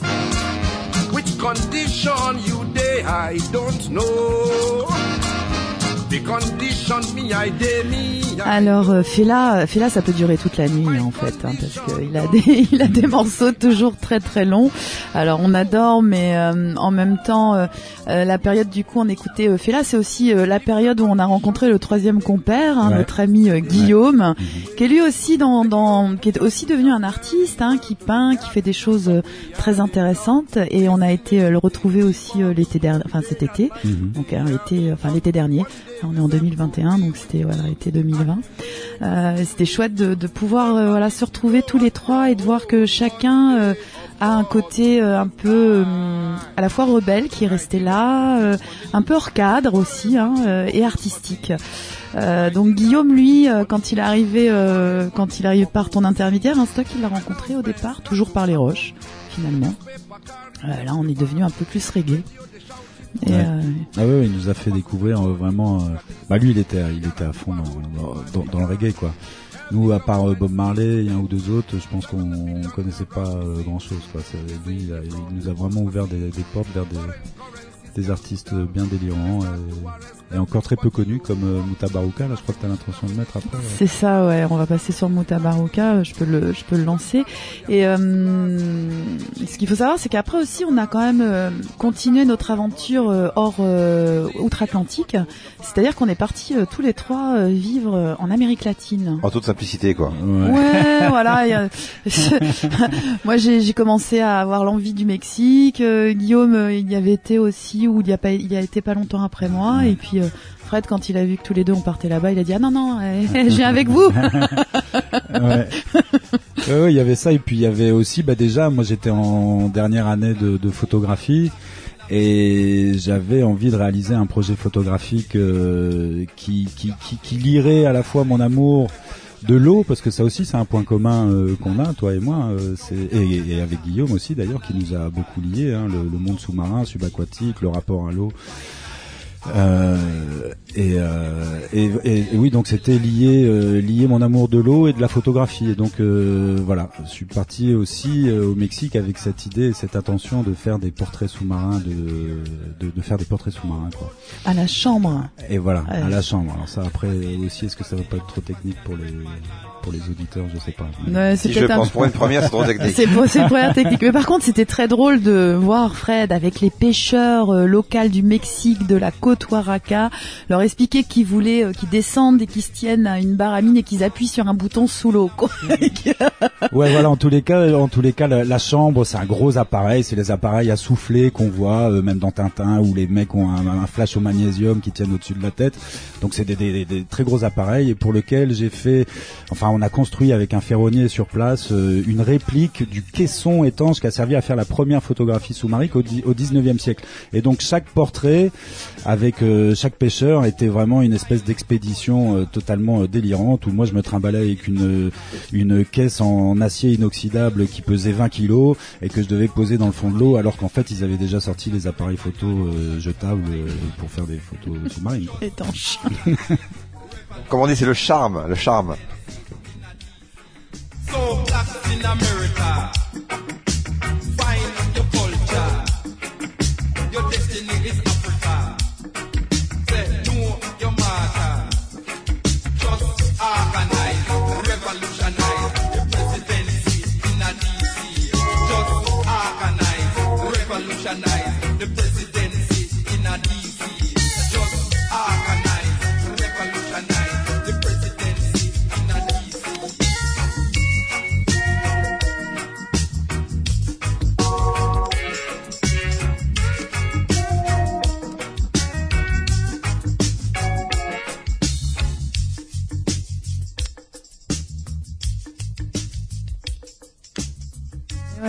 Which condition you dey, I don't know. The condition me I dey me. Alors euh, Fela, Fela, ça peut durer toute la nuit en fait, hein, parce qu'il a des, il a des morceaux toujours très très longs. Alors on adore, mais euh, en même temps, euh, euh, la période du coup on écoutait euh, Fela, c'est aussi euh, la période où on a rencontré le troisième compère, hein, ouais. notre ami euh, Guillaume, ouais. qui est lui aussi dans, dans, qui est aussi devenu un artiste, hein, qui peint, qui fait des choses euh, très intéressantes, et on a été euh, le retrouver aussi euh, l'été dernier, enfin cet été, mm-hmm. donc euh, l'été, enfin l'été dernier. On est en deux mille vingt et un, donc c'était voilà été deux mille vingt. Euh, c'était chouette de, de pouvoir euh, voilà se retrouver tous les trois et de voir que chacun euh, a un côté euh, un peu euh, à la fois rebelle qui est resté là, euh, un peu hors cadre aussi, hein, euh, et artistique. Euh, donc Guillaume, lui, euh, quand il est arrivé, euh, quand il arrive par ton intermédiaire, hein, c'est toi qui l'as rencontré au départ, toujours par les Roches, finalement. Euh, là, on est devenu un peu plus reggae. Et ouais. euh... Ah oui, ouais, il nous a fait découvrir euh, vraiment. Euh... Bah lui, il était, il était à fond dans, dans, dans le reggae, quoi. Nous, à part euh, Bob Marley et un ou deux autres, je pense qu'on ne connaissait pas euh, grand chose, quoi. C'est, lui, il, a, il nous a vraiment ouvert des, des portes vers des, des artistes bien délirants et, et encore très peu connus comme euh, Mouta Barouka. Là, je crois que tu as l'intention de mettre après. Ouais. C'est ça, ouais. On va passer sur Mouta Barouka. Je peux le, je peux le lancer. Et euh, ce qu'il faut savoir, c'est qu'après aussi, on a quand même euh, continué notre aventure euh, hors euh, outre-Atlantique. C'est-à-dire qu'on est partis euh, tous les trois euh, vivre euh, en Amérique latine. En toute simplicité, quoi. Ouais, ouais voilà. A, moi, j'ai, j'ai commencé à avoir l'envie du Mexique. Euh, Guillaume, euh, il y avait été aussi, ou il y a pas, il y a été pas longtemps après moi. Ouais. Et puis euh, Fred, quand il a vu que tous les deux on partait là-bas, il a dit ah non non, euh, je viens avec vous. ouais. Ouais, ouais, il y avait ça, et puis il y avait aussi, bah déjà, moi j'étais en dernière année de, de photographie. Et j'avais envie de réaliser un projet photographique euh, qui, qui, qui, qui lierait à la fois mon amour de l'eau, parce que ça aussi c'est un point commun euh, qu'on a, toi et moi, euh, c'est, et, et avec Guillaume aussi d'ailleurs, qui nous a beaucoup liés, hein, le, le monde sous-marin, subaquatique, le rapport à l'eau. Euh, et, euh, et, et, et oui, donc c'était lié, euh, lié mon amour de l'eau et de la photographie. Et donc euh, voilà, je suis parti aussi euh, au Mexique avec cette idée, cette intention de faire des portraits sous-marins, de, de, de faire des portraits sous-marins, quoi. À la chambre. Et voilà, ouais. À la chambre. Alors ça, après aussi, est-ce que ça va pas être trop technique pour les pour les auditeurs, je sais pas. Ouais, si je pense un... pour une première, c'est trop technique. C'est pour, c'est une première technique. Mais par contre, c'était très drôle de voir Fred avec les pêcheurs euh, locaux du Mexique, de la côte Oaxaca, leur expliquer qu'ils voulaient, euh, qu'ils descendent et qu'ils se tiennent à une barre à mine et qu'ils appuient sur un bouton sous l'eau, quoi. Ouais, voilà. En tous les cas, en tous les cas, la, la chambre, c'est un gros appareil. C'est les appareils à souffler qu'on voit, euh, même dans Tintin, où les mecs ont un, un flash au magnésium qui tiennent au-dessus de la tête. Donc c'est des, des, des, des très gros appareils, et pour lesquels j'ai fait, enfin, on a construit avec un ferronnier sur place euh, une réplique du caisson étanche qui a servi à faire la première photographie sous-marine au, au dix-neuvième siècle. Et donc chaque portrait avec euh, chaque pêcheur était vraiment une espèce d'expédition euh, totalement euh, délirante, où moi je me trimballais avec une une caisse en acier inoxydable qui pesait vingt kilos et que je devais poser dans le fond de l'eau, alors qu'en fait ils avaient déjà sorti les appareils photo euh, jetables euh, pour faire des photos sous-marines. Étanche. Comme on dit, c'est le charme, le charme. So black in America, find your culture, your destiny is Africa. Say know your matter, just organize, revolutionize the presidency in a D C. Just organize, revolutionize the presidency in a D C. Just organize, revolutionize the presidency in a D C.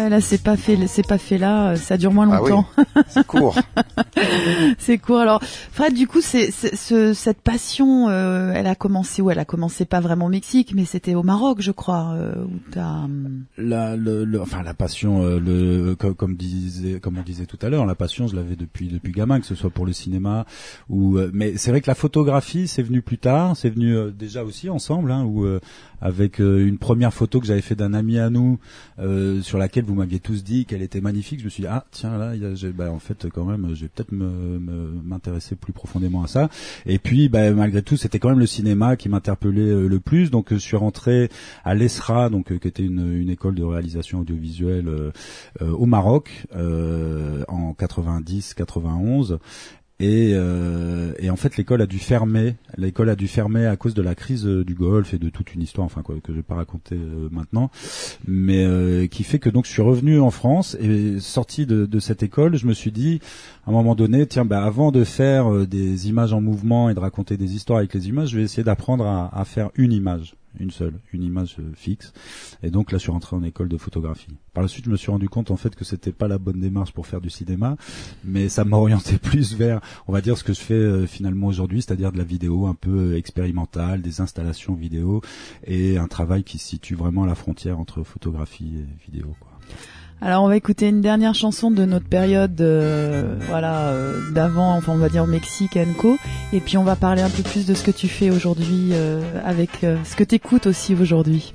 Ouais, là c'est pas fait, c'est pas fait là, ça dure moins Ah oui, longtemps. c'est court. C'est court. Alors, Fred, du coup, c'est, c'est ce, cette passion, euh, elle a commencé où? Elle a commencé pas vraiment au Mexique, mais c'était au Maroc, je crois, euh, où t'as. hum, La, le, le, enfin la passion, euh, le, comme, comme disait, comme on disait tout à l'heure, la passion, je l'avais depuis depuis gamin, que ce soit pour le cinéma ou. Euh, mais c'est vrai que la photographie, c'est venu plus tard, c'est venu euh, déjà aussi ensemble, hein, où euh, avec euh, une première photo que j'avais fait d'un ami à nous, euh, sur laquelle vous m'aviez tous dit qu'elle était magnifique. Je me suis dit ah tiens là, il y a, j'ai, bah en fait quand même, je vais peut-être me, me m'intéresser plus profondément à ça. Et puis bah malgré tout, c'était quand même le cinéma qui m'interpellait euh, le plus. Donc je suis rentré à l'E S R A, donc euh, qui était une, une école de réalisation audiovisuelle euh, euh, au Maroc euh, en quatre-vingt-dix quatre-vingt-onze. Et, euh, et en fait l'école a dû fermer. L'école a dû fermer à cause de la crise euh, du Golfe et de toute une histoire, enfin quoi, que je vais pas raconter euh, maintenant, mais euh, qui fait que donc je suis revenu en France et sorti de, de cette école, je me suis dit à un moment donné, tiens, bah avant de faire euh, des images en mouvement et de raconter des histoires avec les images, je vais essayer d'apprendre à, à faire une image. Une seule, une image euh, fixe. Et donc là, je suis rentré en école de photographie. Par la suite, je me suis rendu compte en fait que c'était pas la bonne démarche pour faire du cinéma, mais ça m'orientait plus vers, on va dire, ce que je fais euh, finalement aujourd'hui, c'est-à-dire de la vidéo un peu euh, expérimentale, des installations vidéo et un travail qui se situe vraiment à la frontière entre photographie et vidéo, quoi. Alors on va écouter une dernière chanson de notre période, euh, voilà, euh, d'avant, enfin on va dire Mexique and Co. Et puis on va parler un peu plus de ce que tu fais aujourd'hui, euh, avec euh, ce que t'écoutes aussi aujourd'hui.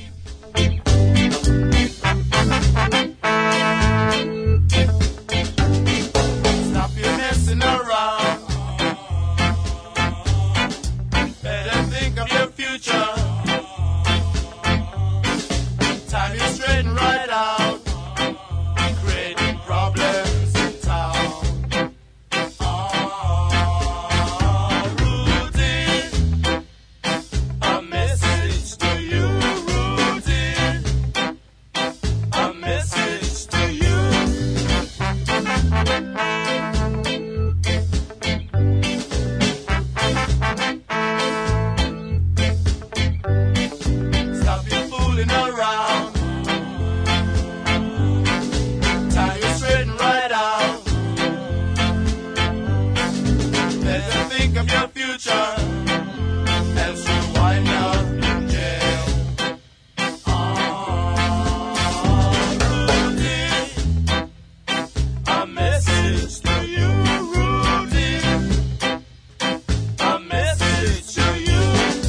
Stop your messing around. Better think of your future. Time is straighten right out. Creating problems in town. Oh, routine. A message to you, routine. A message to you. Stop your fooling around. Time is straighten right out. Better think of your future. Else you'll wind up in jail. Oh, routine. A message to you, routine. A message to you.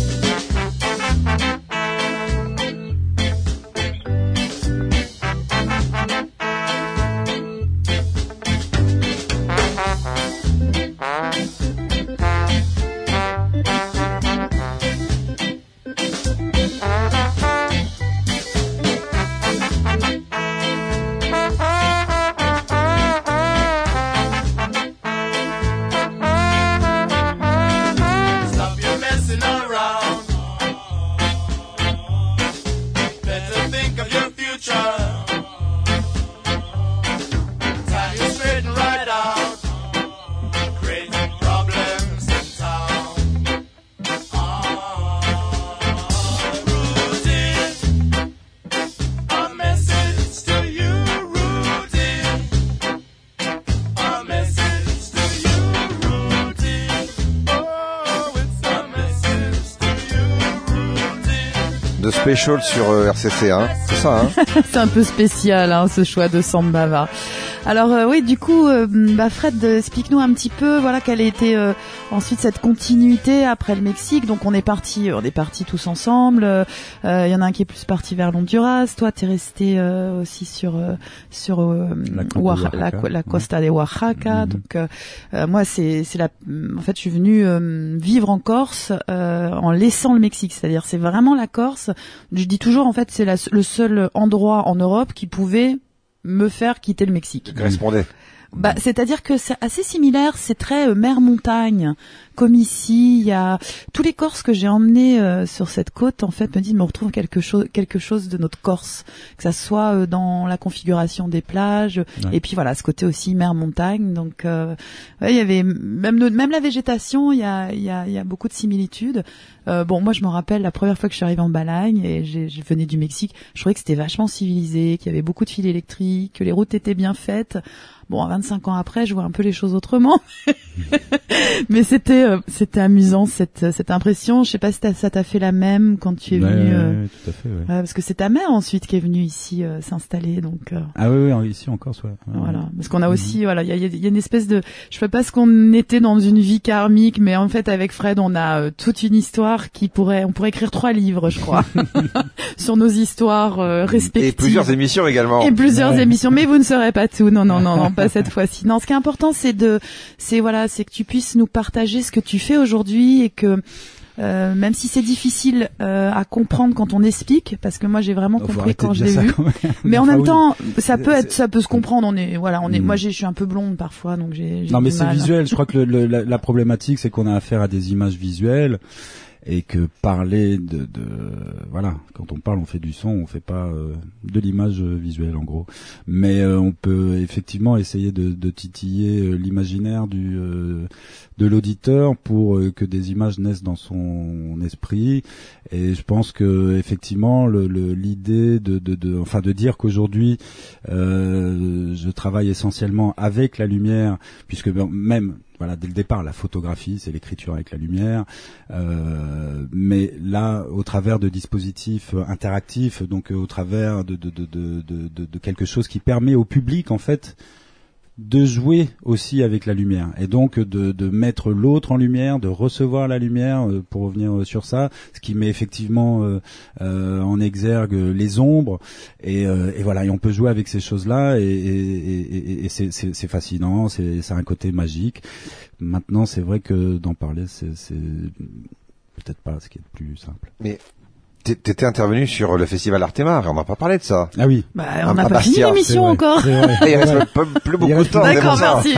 Stop your messing around. Better think of your future. Time is straighten right out. Creating problems in town. Oh, routine. A message to you, routine. A message to you, routine. Oh, it's a message to you, routine. De Special sur euh, R C C, hein. C'est ça, hein. C'est un peu spécial, hein, ce choix de Samba Va. Alors euh, oui, du coup, euh, bah Fred, euh, explique-nous un petit peu, voilà, quelle a été euh, ensuite cette continuité après le Mexique. Donc on est parti, on est parti tous ensemble. Il euh, euh, y en a un qui est plus parti vers l'Honduras. Toi, t'es resté euh, aussi sur euh, sur euh, La côte de Oaxa- Oaxaca. la, la Costa de Oaxaca. Mhm. Donc euh, euh, moi, c'est c'est la, en fait, je suis venue euh, vivre en Corse euh, en laissant le Mexique. C'est-à-dire, c'est vraiment la Corse. Je dis toujours, en fait, c'est la, le seul endroit en Europe qui pouvait me faire quitter le Mexique. Correspondait. Bah, c'est-à-dire que c'est assez similaire, c'est très euh, mer-montagne. Comme ici, il y a tous les Corses que j'ai emmenés euh, sur cette côte, en fait, me disent, mais on retrouve quelque chose, quelque chose de notre Corse, que ça soit euh, dans la configuration des plages, ouais. Et puis voilà, ce côté aussi mer-montagne. Donc, euh, ouais, il y avait même notre, même la végétation, il y a, il y a, il y a beaucoup de similitudes. Euh, bon, moi, je me rappelle la première fois que je suis arrivée en Balagne et j'ai, je venais du Mexique, je trouvais que c'était vachement civilisé, qu'il y avait beaucoup de fils électriques, que les routes étaient bien faites. Bon, à vingt-cinq ans après, je vois un peu les choses autrement. Mais c'était euh, c'était amusant cette cette impression. Je sais pas si ça t'a fait la même quand tu es ouais, venu. Euh... Ouais, tout à fait. Ouais. Ouais, parce que c'est ta mère ensuite qui est venue ici euh, s'installer, donc. Euh... Ah oui, oui, ici encore, ouais. Voilà, parce qu'on a aussi, mm-hmm. voilà, il y a, y a une espèce de, je sais pas ce qu'on était dans une vie karmique, mais en fait avec Fred, on a euh, toute une histoire qui pourrait, on pourrait écrire trois livres, je crois, sur nos histoires euh, respectives. Et plusieurs émissions également. Et plusieurs ouais. émissions, mais vous ne saurez pas tout. Non, non, non, non, pas cette fois-ci. Non, ce qui est important, c'est de, c'est voilà, c'est que tu puisses nous partager ce que tu fais aujourd'hui et que euh, même si c'est difficile euh, à comprendre quand on explique, parce que moi j'ai vraiment oh, compris quand je l'ai vu. Mais en enfin, même oui. temps, ça peut être, ça peut se comprendre. On est, voilà, on est. Mm. Moi, j'ai, je suis un peu blonde parfois, donc j'ai. j'ai non, mais du c'est mal. visuel. Je crois que le, le, la, la problématique, c'est qu'on a affaire à des images visuelles. Et que parler de, de voilà, quand on parle, on fait du son, on fait pas euh, de l'image visuelle en gros. Mais euh, on peut effectivement essayer de, de titiller euh, l'imaginaire du euh, de l'auditeur pour euh, que des images naissent dans son esprit. Et je pense que effectivement, le, le, l'idée de, de, de, enfin, de dire qu'aujourd'hui, euh, je travaille essentiellement avec la lumière, puisque même voilà, dès le départ, la photographie, c'est l'écriture avec la lumière. Euh, mais là, au travers de dispositifs interactifs, donc euh, au travers de, de, de, de, de, de quelque chose qui permet au public, en fait, de jouer aussi avec la lumière. Et donc de, de mettre l'autre en lumière, de recevoir la lumière, euh, pour revenir sur ça, ce qui met effectivement euh, euh, en exergue les ombres. Et, euh, et voilà, et on peut jouer avec ces choses-là, et, et, et, et c'est, c'est, c'est fascinant, c'est, c'est un côté magique. Maintenant, c'est vrai que d'en parler, c'est, c'est peut-être pas ce qui est le plus simple. Mais t'étais intervenu sur le festival Artemar, on n'a pas parlé de ça. Ah oui. Bah, on n'a pas fini l'émission encore. Il reste plus, plus beaucoup de temps. D'accord, merci.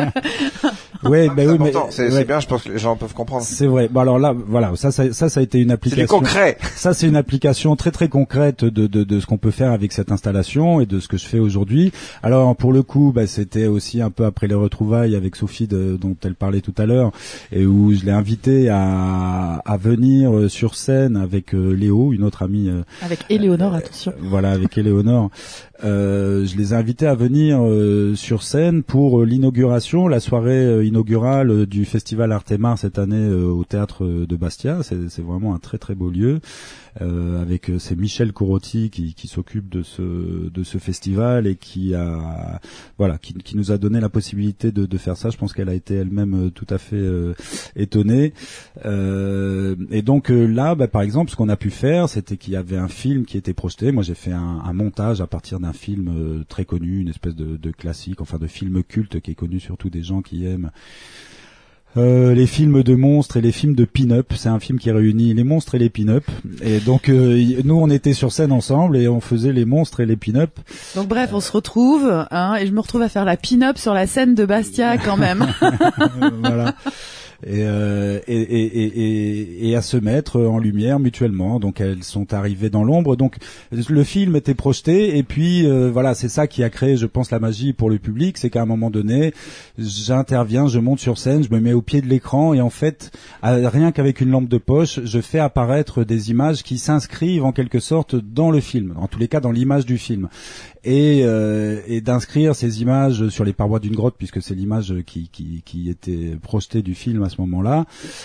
Ouais, ben oui, mais c'est, ouais. c'est bien, je pense que les gens peuvent comprendre. C'est vrai. Bon alors là, voilà, ça, ça, ça, ça a été une application. C'est du concret. Ça, c'est une application très très concrète de, de, de ce qu'on peut faire avec cette installation et de ce que je fais aujourd'hui. Alors pour le coup, bah, c'était aussi un peu après les retrouvailles avec Sophie de, dont elle parlait tout à l'heure, et où je l'ai invitée à, à venir sur scène avec euh, Léo, une autre amie. Euh, avec Éléonore, euh, attention. Voilà, avec Éléonore. Euh, je les ai invités à venir euh, sur scène pour euh, l'inauguration, la soirée euh, inaugurale euh, du festival Artemar cette année euh, au théâtre de Bastia. C'est, c'est vraiment un très très beau lieu. Euh, avec euh, c'est Michel Corotti qui, qui s'occupe de ce de ce festival et qui a voilà qui, qui nous a donné la possibilité de, de faire ça. Je pense qu'elle a été elle-même euh, tout à fait euh, étonnée. Euh, et donc euh, là, bah, par exemple, ce qu'on a pu faire, c'était qu'il y avait un film qui était projeté. Moi, j'ai fait un, un montage à partir d'un film euh, très connu, une espèce de, de classique, enfin de film culte qui est connu surtout des gens qui aiment Euh, les films de monstres et les films de pin-up. C'est un film qui réunit les monstres et les pin-up. Et donc euh, nous on était sur scène ensemble et on faisait les monstres et les pin-up. Donc bref, on se retrouve, hein, et je me retrouve à faire la pin-up sur la scène de Bastia quand même. Voilà. Et, euh, et, et, et, et à se mettre en lumière mutuellement. Donc elles sont arrivées dans l'ombre. Donc le film était projeté et puis euh, voilà, c'est ça qui a créé, je pense, la magie pour le public. C'est qu'à un moment donné, j'interviens, je monte sur scène, je me mets au pied de l'écran et en fait, rien qu'avec une lampe de poche, je fais apparaître des images qui s'inscrivent en quelque sorte dans le film, en tous les cas dans l'image du film. Et, euh, et d'inscrire ces images sur les parois d'une grotte, puisque c'est l'image qui, qui, qui était projetée du film à ce moment-là.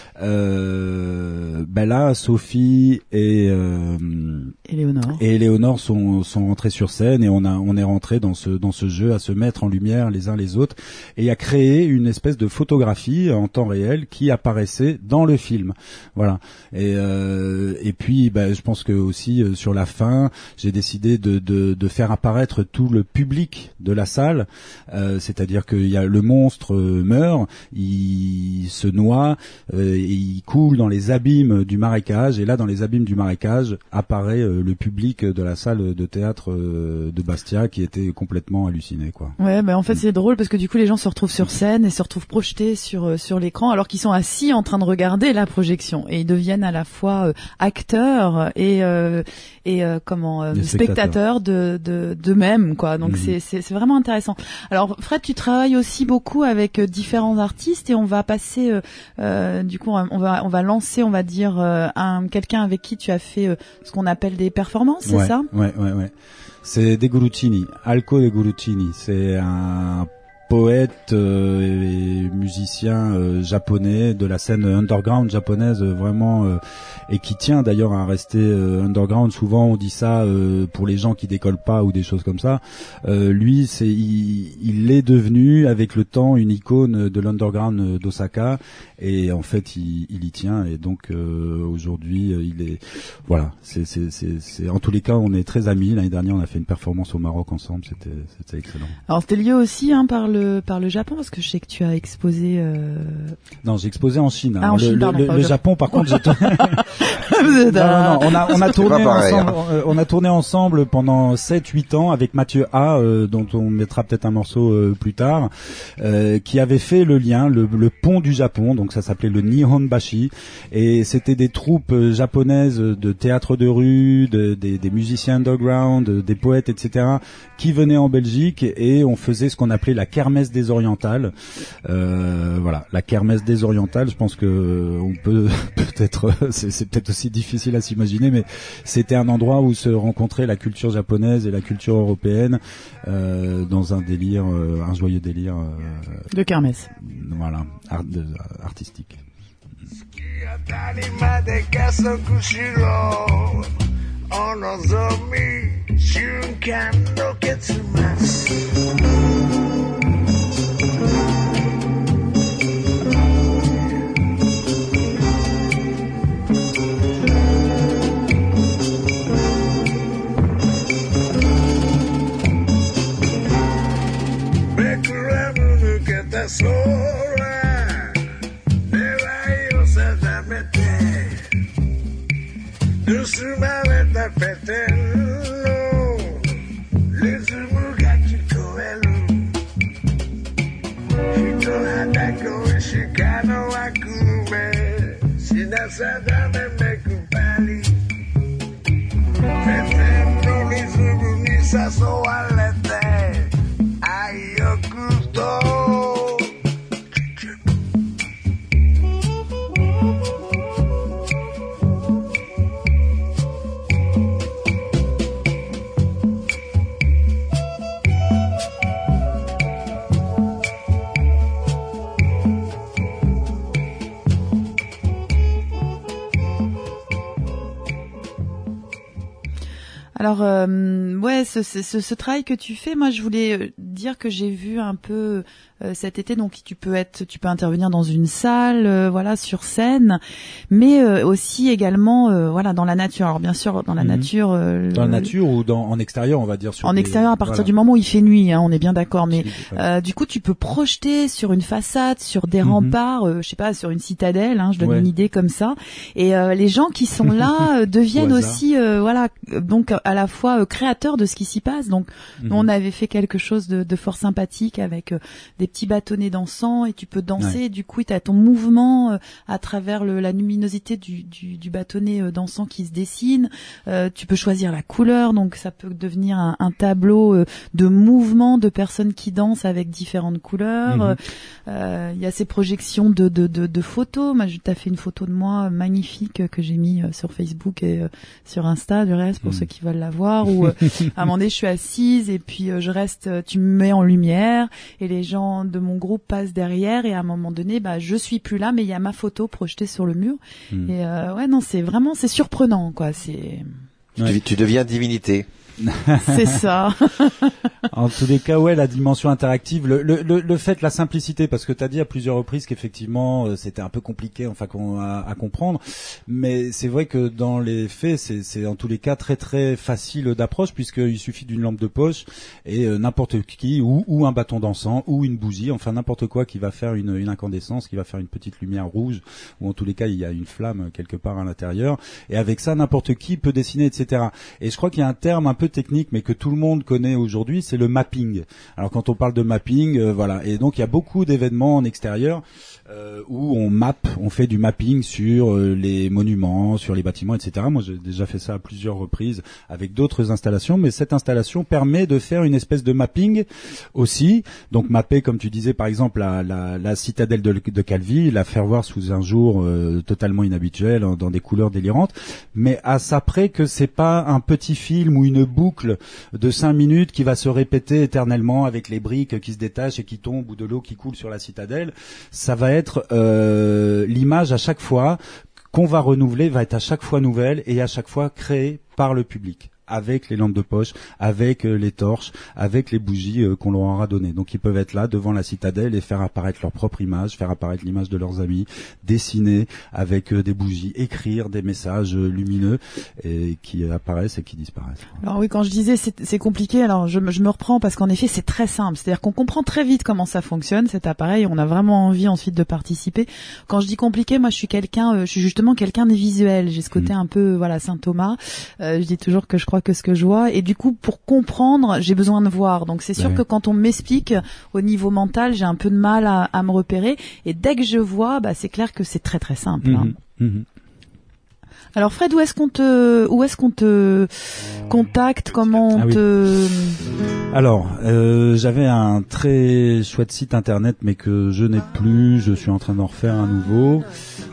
Euh, ben là, Sophie et euh, Éléonore et Éléonore sont sont rentrées sur scène et on a on est rentré dans ce dans ce jeu à se mettre en lumière les uns les autres et à créer une espèce de photographie en temps réel qui apparaissait dans le film. Voilà. Et euh, et puis ben je pense que aussi euh, sur la fin, j'ai décidé de de de faire apparaître tout le public de la salle, euh, c'est-à-dire qu'il y a le monstre euh, meurt, il se noie, euh, et il coule dans les abîmes du marécage, et là dans les abîmes du marécage apparaît euh, le public de la salle de théâtre euh, de Bastia qui était complètement halluciné, quoi. Ouais, bah en fait c'est drôle parce que du coup les gens se retrouvent sur scène et se retrouvent projetés sur euh, sur l'écran alors qu'ils sont assis en train de regarder la projection, et ils deviennent à la fois euh, acteurs et euh, et euh, comment euh, spectateurs de de d'eux-mêmes, quoi. Donc mmh. c'est c'est c'est vraiment intéressant. Alors Fred, tu travailles aussi beaucoup avec euh, différents artistes, et on va passer euh, euh, du coup on va on va lancer on va dire euh, un quelqu'un avec qui tu as fait euh, ce qu'on appelle des performances, c'est ouais, ça? Ouais, ouais, ouais. C'est De Gurucini, Alco De Gurucini. C'est un poète euh, et musicien euh, japonais de la scène underground japonaise, euh, vraiment, euh, et qui tient d'ailleurs à rester euh, underground. Souvent on dit ça euh, pour les gens qui décollent pas ou des choses comme ça. Euh, lui, c'est il, il est devenu avec le temps une icône de l'underground d'Osaka, et en fait il, il y tient, et donc euh, aujourd'hui il est voilà, c'est c'est c'est c'est en tous les cas on est très amis. L'année dernière on a fait une performance au Maroc ensemble, c'était c'était excellent. Alors c'était lié aussi hein par le par le Japon, parce que je sais que tu as exposé euh... Non, j'ai exposé en Chine. Ah, en le, Chine, pardon, le, le, le Japon par contre, j'ai non, non, non, on a on a tourné pareil, ensemble, hein. on a tourné ensemble pendant sept huit ans avec Mathieu A, euh, dont on mettra peut-être un morceau euh, plus tard, euh, qui avait fait le lien, le, le pont du Japon, donc ça s'appelait le Nihonbashi, et c'était des troupes japonaises de théâtre de rue, de, des, des musiciens underground, des poètes, et cetera, qui venaient en Belgique, et on faisait ce qu'on appelait la kermesse des orientales. Euh, voilà, la kermesse des orientales, je pense que euh, on peut peut-être, c'est, c'est peut-être aussi difficile à s'imaginer, mais c'était un endroit où se rencontrait la culture japonaise et la culture européenne euh, dans un délire, euh, un joyeux délire euh, de kermesse. Voilà, art, de, artistique. Alors euh, ouais, ce, ce, ce travail que tu fais, moi je voulais dire que j'ai vu un peu euh, cet été, donc tu peux être, tu peux intervenir dans une salle, euh, voilà, sur scène, mais euh, aussi également, euh, voilà, dans la nature. Alors bien sûr, dans la mmh. nature. Euh, dans la nature ou dans en extérieur, on va dire. Sur en des, extérieur, à partir voilà. du moment où il fait nuit, hein, on est bien d'accord. Mais euh, du coup, tu peux projeter sur une façade, sur des mmh. remparts, euh, je sais pas, sur une citadelle. Hein, je donne ouais. une idée comme ça. Et euh, les gens qui sont là euh, deviennent aussi, euh, voilà, donc à la fois euh, créateurs de ce qui s'y passe. Donc mmh. nous, on avait fait quelque chose de, de fort sympathique avec euh, des petits bâtonnets dansants, et tu peux danser. Ouais. Et du coup, tu as ton mouvement euh, à travers le, la luminosité du, du, du bâtonnet euh, dansant qui se dessine. Euh, tu peux choisir la couleur, donc ça peut devenir un, un tableau euh, de mouvement de personnes qui dansent avec différentes couleurs. Il mmh. euh, y a ces projections de, de, de, de photos. Moi, tu as fait une photo de moi magnifique euh, que j'ai mis euh, sur Facebook et euh, sur Insta, du reste, pour mmh. ceux qui veulent la voir, où euh, à un moment donné, je suis assise et puis euh, je reste, tu me mets en lumière et les gens de mon groupe passent derrière, et à un moment donné, bah, je suis plus là, mais il y a ma photo projetée sur le mur. Mmh. Et euh, ouais, non, c'est vraiment, c'est surprenant, quoi. C'est... Tu, ouais. tu deviens divinité. C'est ça. En tous les cas, ouais, la dimension interactive, le, le, le, le fait, la simplicité, parce que tu as dit à plusieurs reprises qu'effectivement euh, c'était un peu compliqué, enfin, qu'on, à, à comprendre, mais c'est vrai que dans les faits, c'est, c'est en tous les cas très très facile d'approche, puisqu'il suffit d'une lampe de poche et euh, n'importe qui, ou, ou un bâton d'encens, ou une bougie, enfin n'importe quoi qui va faire une, une incandescence, qui va faire une petite lumière rouge, ou en tous les cas il y a une flamme quelque part à l'intérieur, et avec ça n'importe qui peut dessiner, et cetera. Et je crois qu'il y a un terme un peu technique, mais que tout le monde connaît aujourd'hui, c'est le mapping. Alors quand on parle de mapping, euh, voilà, et donc il y a beaucoup d'événements en extérieur euh, où on mappe, on fait du mapping sur euh, les monuments, sur les bâtiments, et cetera. Moi j'ai déjà fait ça à plusieurs reprises avec d'autres installations, mais cette installation permet de faire une espèce de mapping aussi. Donc mapper, comme tu disais par exemple la, la, la citadelle de, de Calvi, la faire voir sous un jour euh, totalement inhabituel, dans des couleurs délirantes, mais à ça près que c'est pas un petit film ou une boucle de cinq minutes qui va se répéter éternellement avec les briques qui se détachent et qui tombent ou de l'eau qui coule sur la citadelle. Ça va être euh, l'image à chaque fois qu'on va renouveler, va être à chaque fois nouvelle et à chaque fois créée par le public, avec les lampes de poche, avec euh, les torches, avec les bougies euh, qu'on leur aura données. Donc ils peuvent être là devant la citadelle et faire apparaître leur propre image, faire apparaître l'image de leurs amis, dessiner avec euh, des bougies, écrire des messages euh, lumineux et qui apparaissent et qui disparaissent. Alors oui, quand je disais c'est, c'est compliqué, alors je, je me reprends parce qu'en effet c'est très simple. C'est-à-dire qu'on comprend très vite comment ça fonctionne cet appareil. On a vraiment envie ensuite de participer. Quand je dis compliqué, moi je suis quelqu'un, euh, je suis justement quelqu'un de visuel. J'ai ce côté mmh. un peu voilà Saint Thomas. Euh, je dis toujours que je crois que ce que je vois, et du coup pour comprendre j'ai besoin de voir, donc c'est sûr ouais. que quand on m'explique au niveau mental j'ai un peu de mal à, à me repérer, et dès que je vois bah, c'est clair que c'est très très simple. mmh, hein. mmh. Alors Fred, où est-ce qu'on te où est-ce qu'on te contacte, comment on ah, te oui. Alors euh, j'avais un très chouette site internet mais que je n'ai plus, je suis en train d'en refaire un nouveau.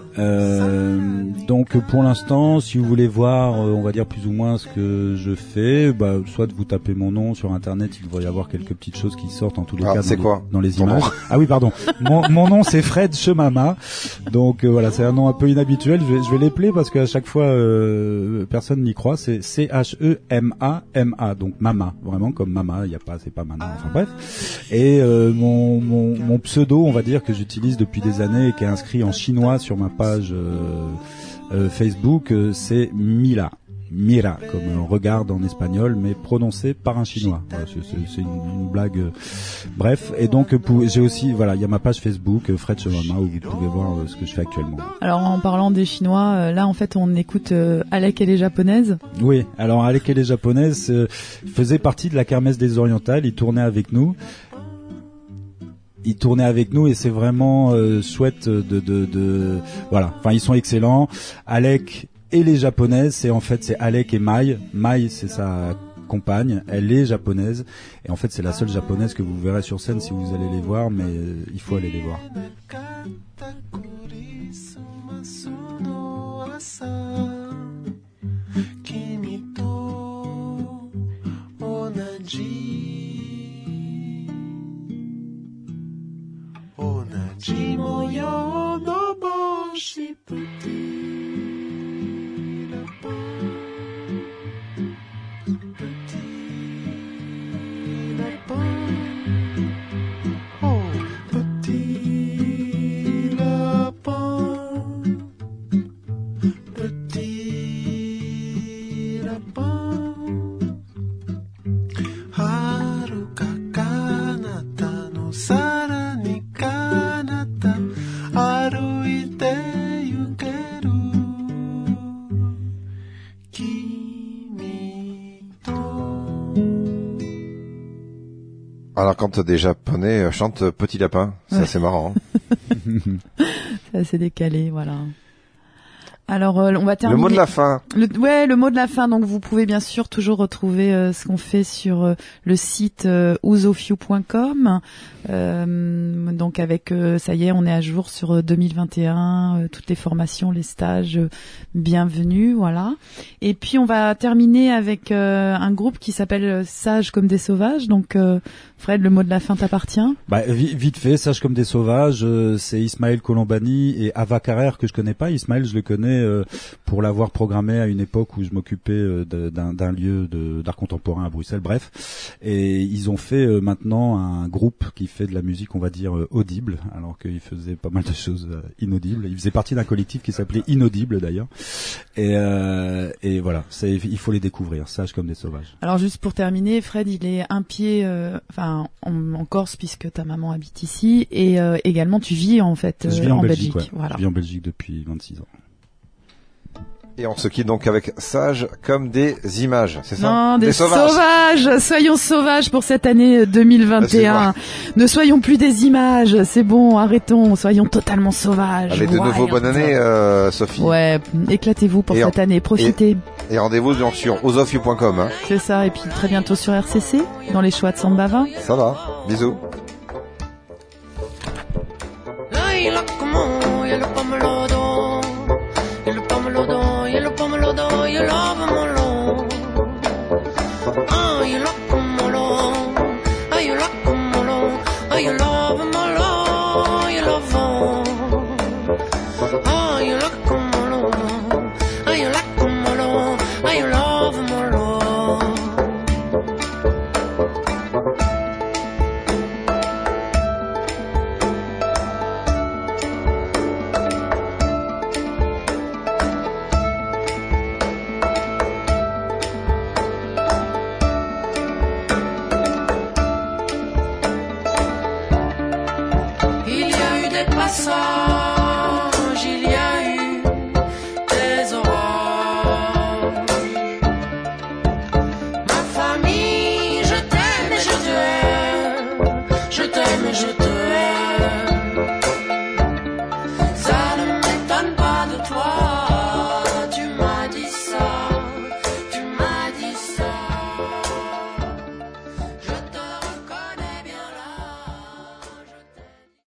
Euh, donc pour l'instant, si vous voulez voir, euh, on va dire plus ou moins ce que je fais, bah, soit vous tapez mon nom sur internet, il devrait y avoir quelques petites choses qui sortent en tous les ah, cas c'est dans, quoi les, dans les Ton images. nom Ah oui, pardon. Mon, mon nom c'est Fred Chemama. Donc euh, voilà, c'est un nom un peu inhabituel. Je vais, je vais l'épeler parce qu'à chaque fois euh, personne n'y croit. C'est C H E M A M A. Donc Mama, vraiment comme Mama. Il y a pas, c'est pas Mama. Enfin bref. Et euh, mon, mon mon pseudo, on va dire que j'utilise depuis des années et qui est inscrit en chinois sur ma page Euh, euh, Facebook, euh, c'est Mila. Mira, comme on regarde en espagnol, mais prononcé par un chinois. Voilà, c'est, c'est, c'est une, une blague. Euh, bref, et donc pour, j'ai aussi, voilà, il y a ma page Facebook, euh, Fred Chemama, où vous pouvez voir euh, ce que je fais actuellement. Alors en parlant des Chinois, euh, là en fait on écoute euh, Alec et les Japonaises. Oui, alors Alec et les Japonaises euh, faisait partie de la kermesse des Orientales, il tournait avec nous. Ils tournaient avec nous et c'est vraiment euh, chouette de, de, de voilà. Enfin, ils sont excellents. Alec et les Japonaises, c'est en fait c'est Alec et Mai. Mai, c'est sa compagne. Elle est japonaise et en fait c'est la seule japonaise que vous verrez sur scène si vous allez les voir, mais euh, il faut aller les voir. Alors quand des Japonais chantent Petit Lapin, c'est ouais. assez marrant. Hein. C'est assez décalé, voilà. Alors euh, on va terminer. Le mot de la fin. Le, ouais, le mot de la fin. Donc vous pouvez bien sûr toujours retrouver euh, ce qu'on fait sur euh, le site euh, ouzofew point com. Euh, donc avec euh, ça y est, on est à jour sur euh, deux mille vingt et un, euh, toutes les formations, les stages, euh, bienvenue, voilà. Et puis on va terminer avec euh, un groupe qui s'appelle euh, Sages comme des sauvages. Donc euh, Fred, le mot de la fin t'appartient. Bah vite fait, Sages comme des sauvages, euh, c'est Ismaël Colombani et Ava Carrère que je connais pas. Ismaël, je le connais euh, pour l'avoir programmé à une époque où je m'occupais euh, de, d'un, d'un lieu de, d'art contemporain à Bruxelles, bref. Et ils ont fait euh, maintenant un groupe qui fait de la musique, on va dire, euh, audible, alors qu'ils faisaient pas mal de choses euh, inaudibles. Ils faisaient partie d'un collectif qui s'appelait Inaudible d'ailleurs. Et, euh, et voilà, c'est, il faut les découvrir, sages comme des sauvages. Alors juste pour terminer, Fred, il est un pied, euh, enfin en, en Corse puisque ta maman habite ici, et euh, également tu vis en fait euh, je vis en, en Belgique. Belgique. Ouais. Voilà. Je vis en Belgique depuis vingt-six ans. Et on se quitte donc avec Sages comme des images, c'est ça? Non, des, des sauvages. sauvages. Soyons sauvages pour cette année deux mille vingt et un. Ne soyons plus des images. C'est bon, arrêtons. Soyons totalement sauvages. Allez, de nouveau bonne année, euh, Sophie. Ouais, éclatez-vous pour et cette en, année. Profitez. Et, et rendez-vous donc sur osofio point com. Hein. C'est ça. Et puis très bientôt sur R C C, dans les choix de Sambava. Ça va. Bisous. You love Molo. Ah, you love Molo. Ah, you love Molo. Ah, you love Molo. You love Ah, you love Molo. Ah, you love Molo. Ah, you love Molo. Il y a eu des orages. Ma famille, je t'aime et je t'aime, je t'aime et je t'aime.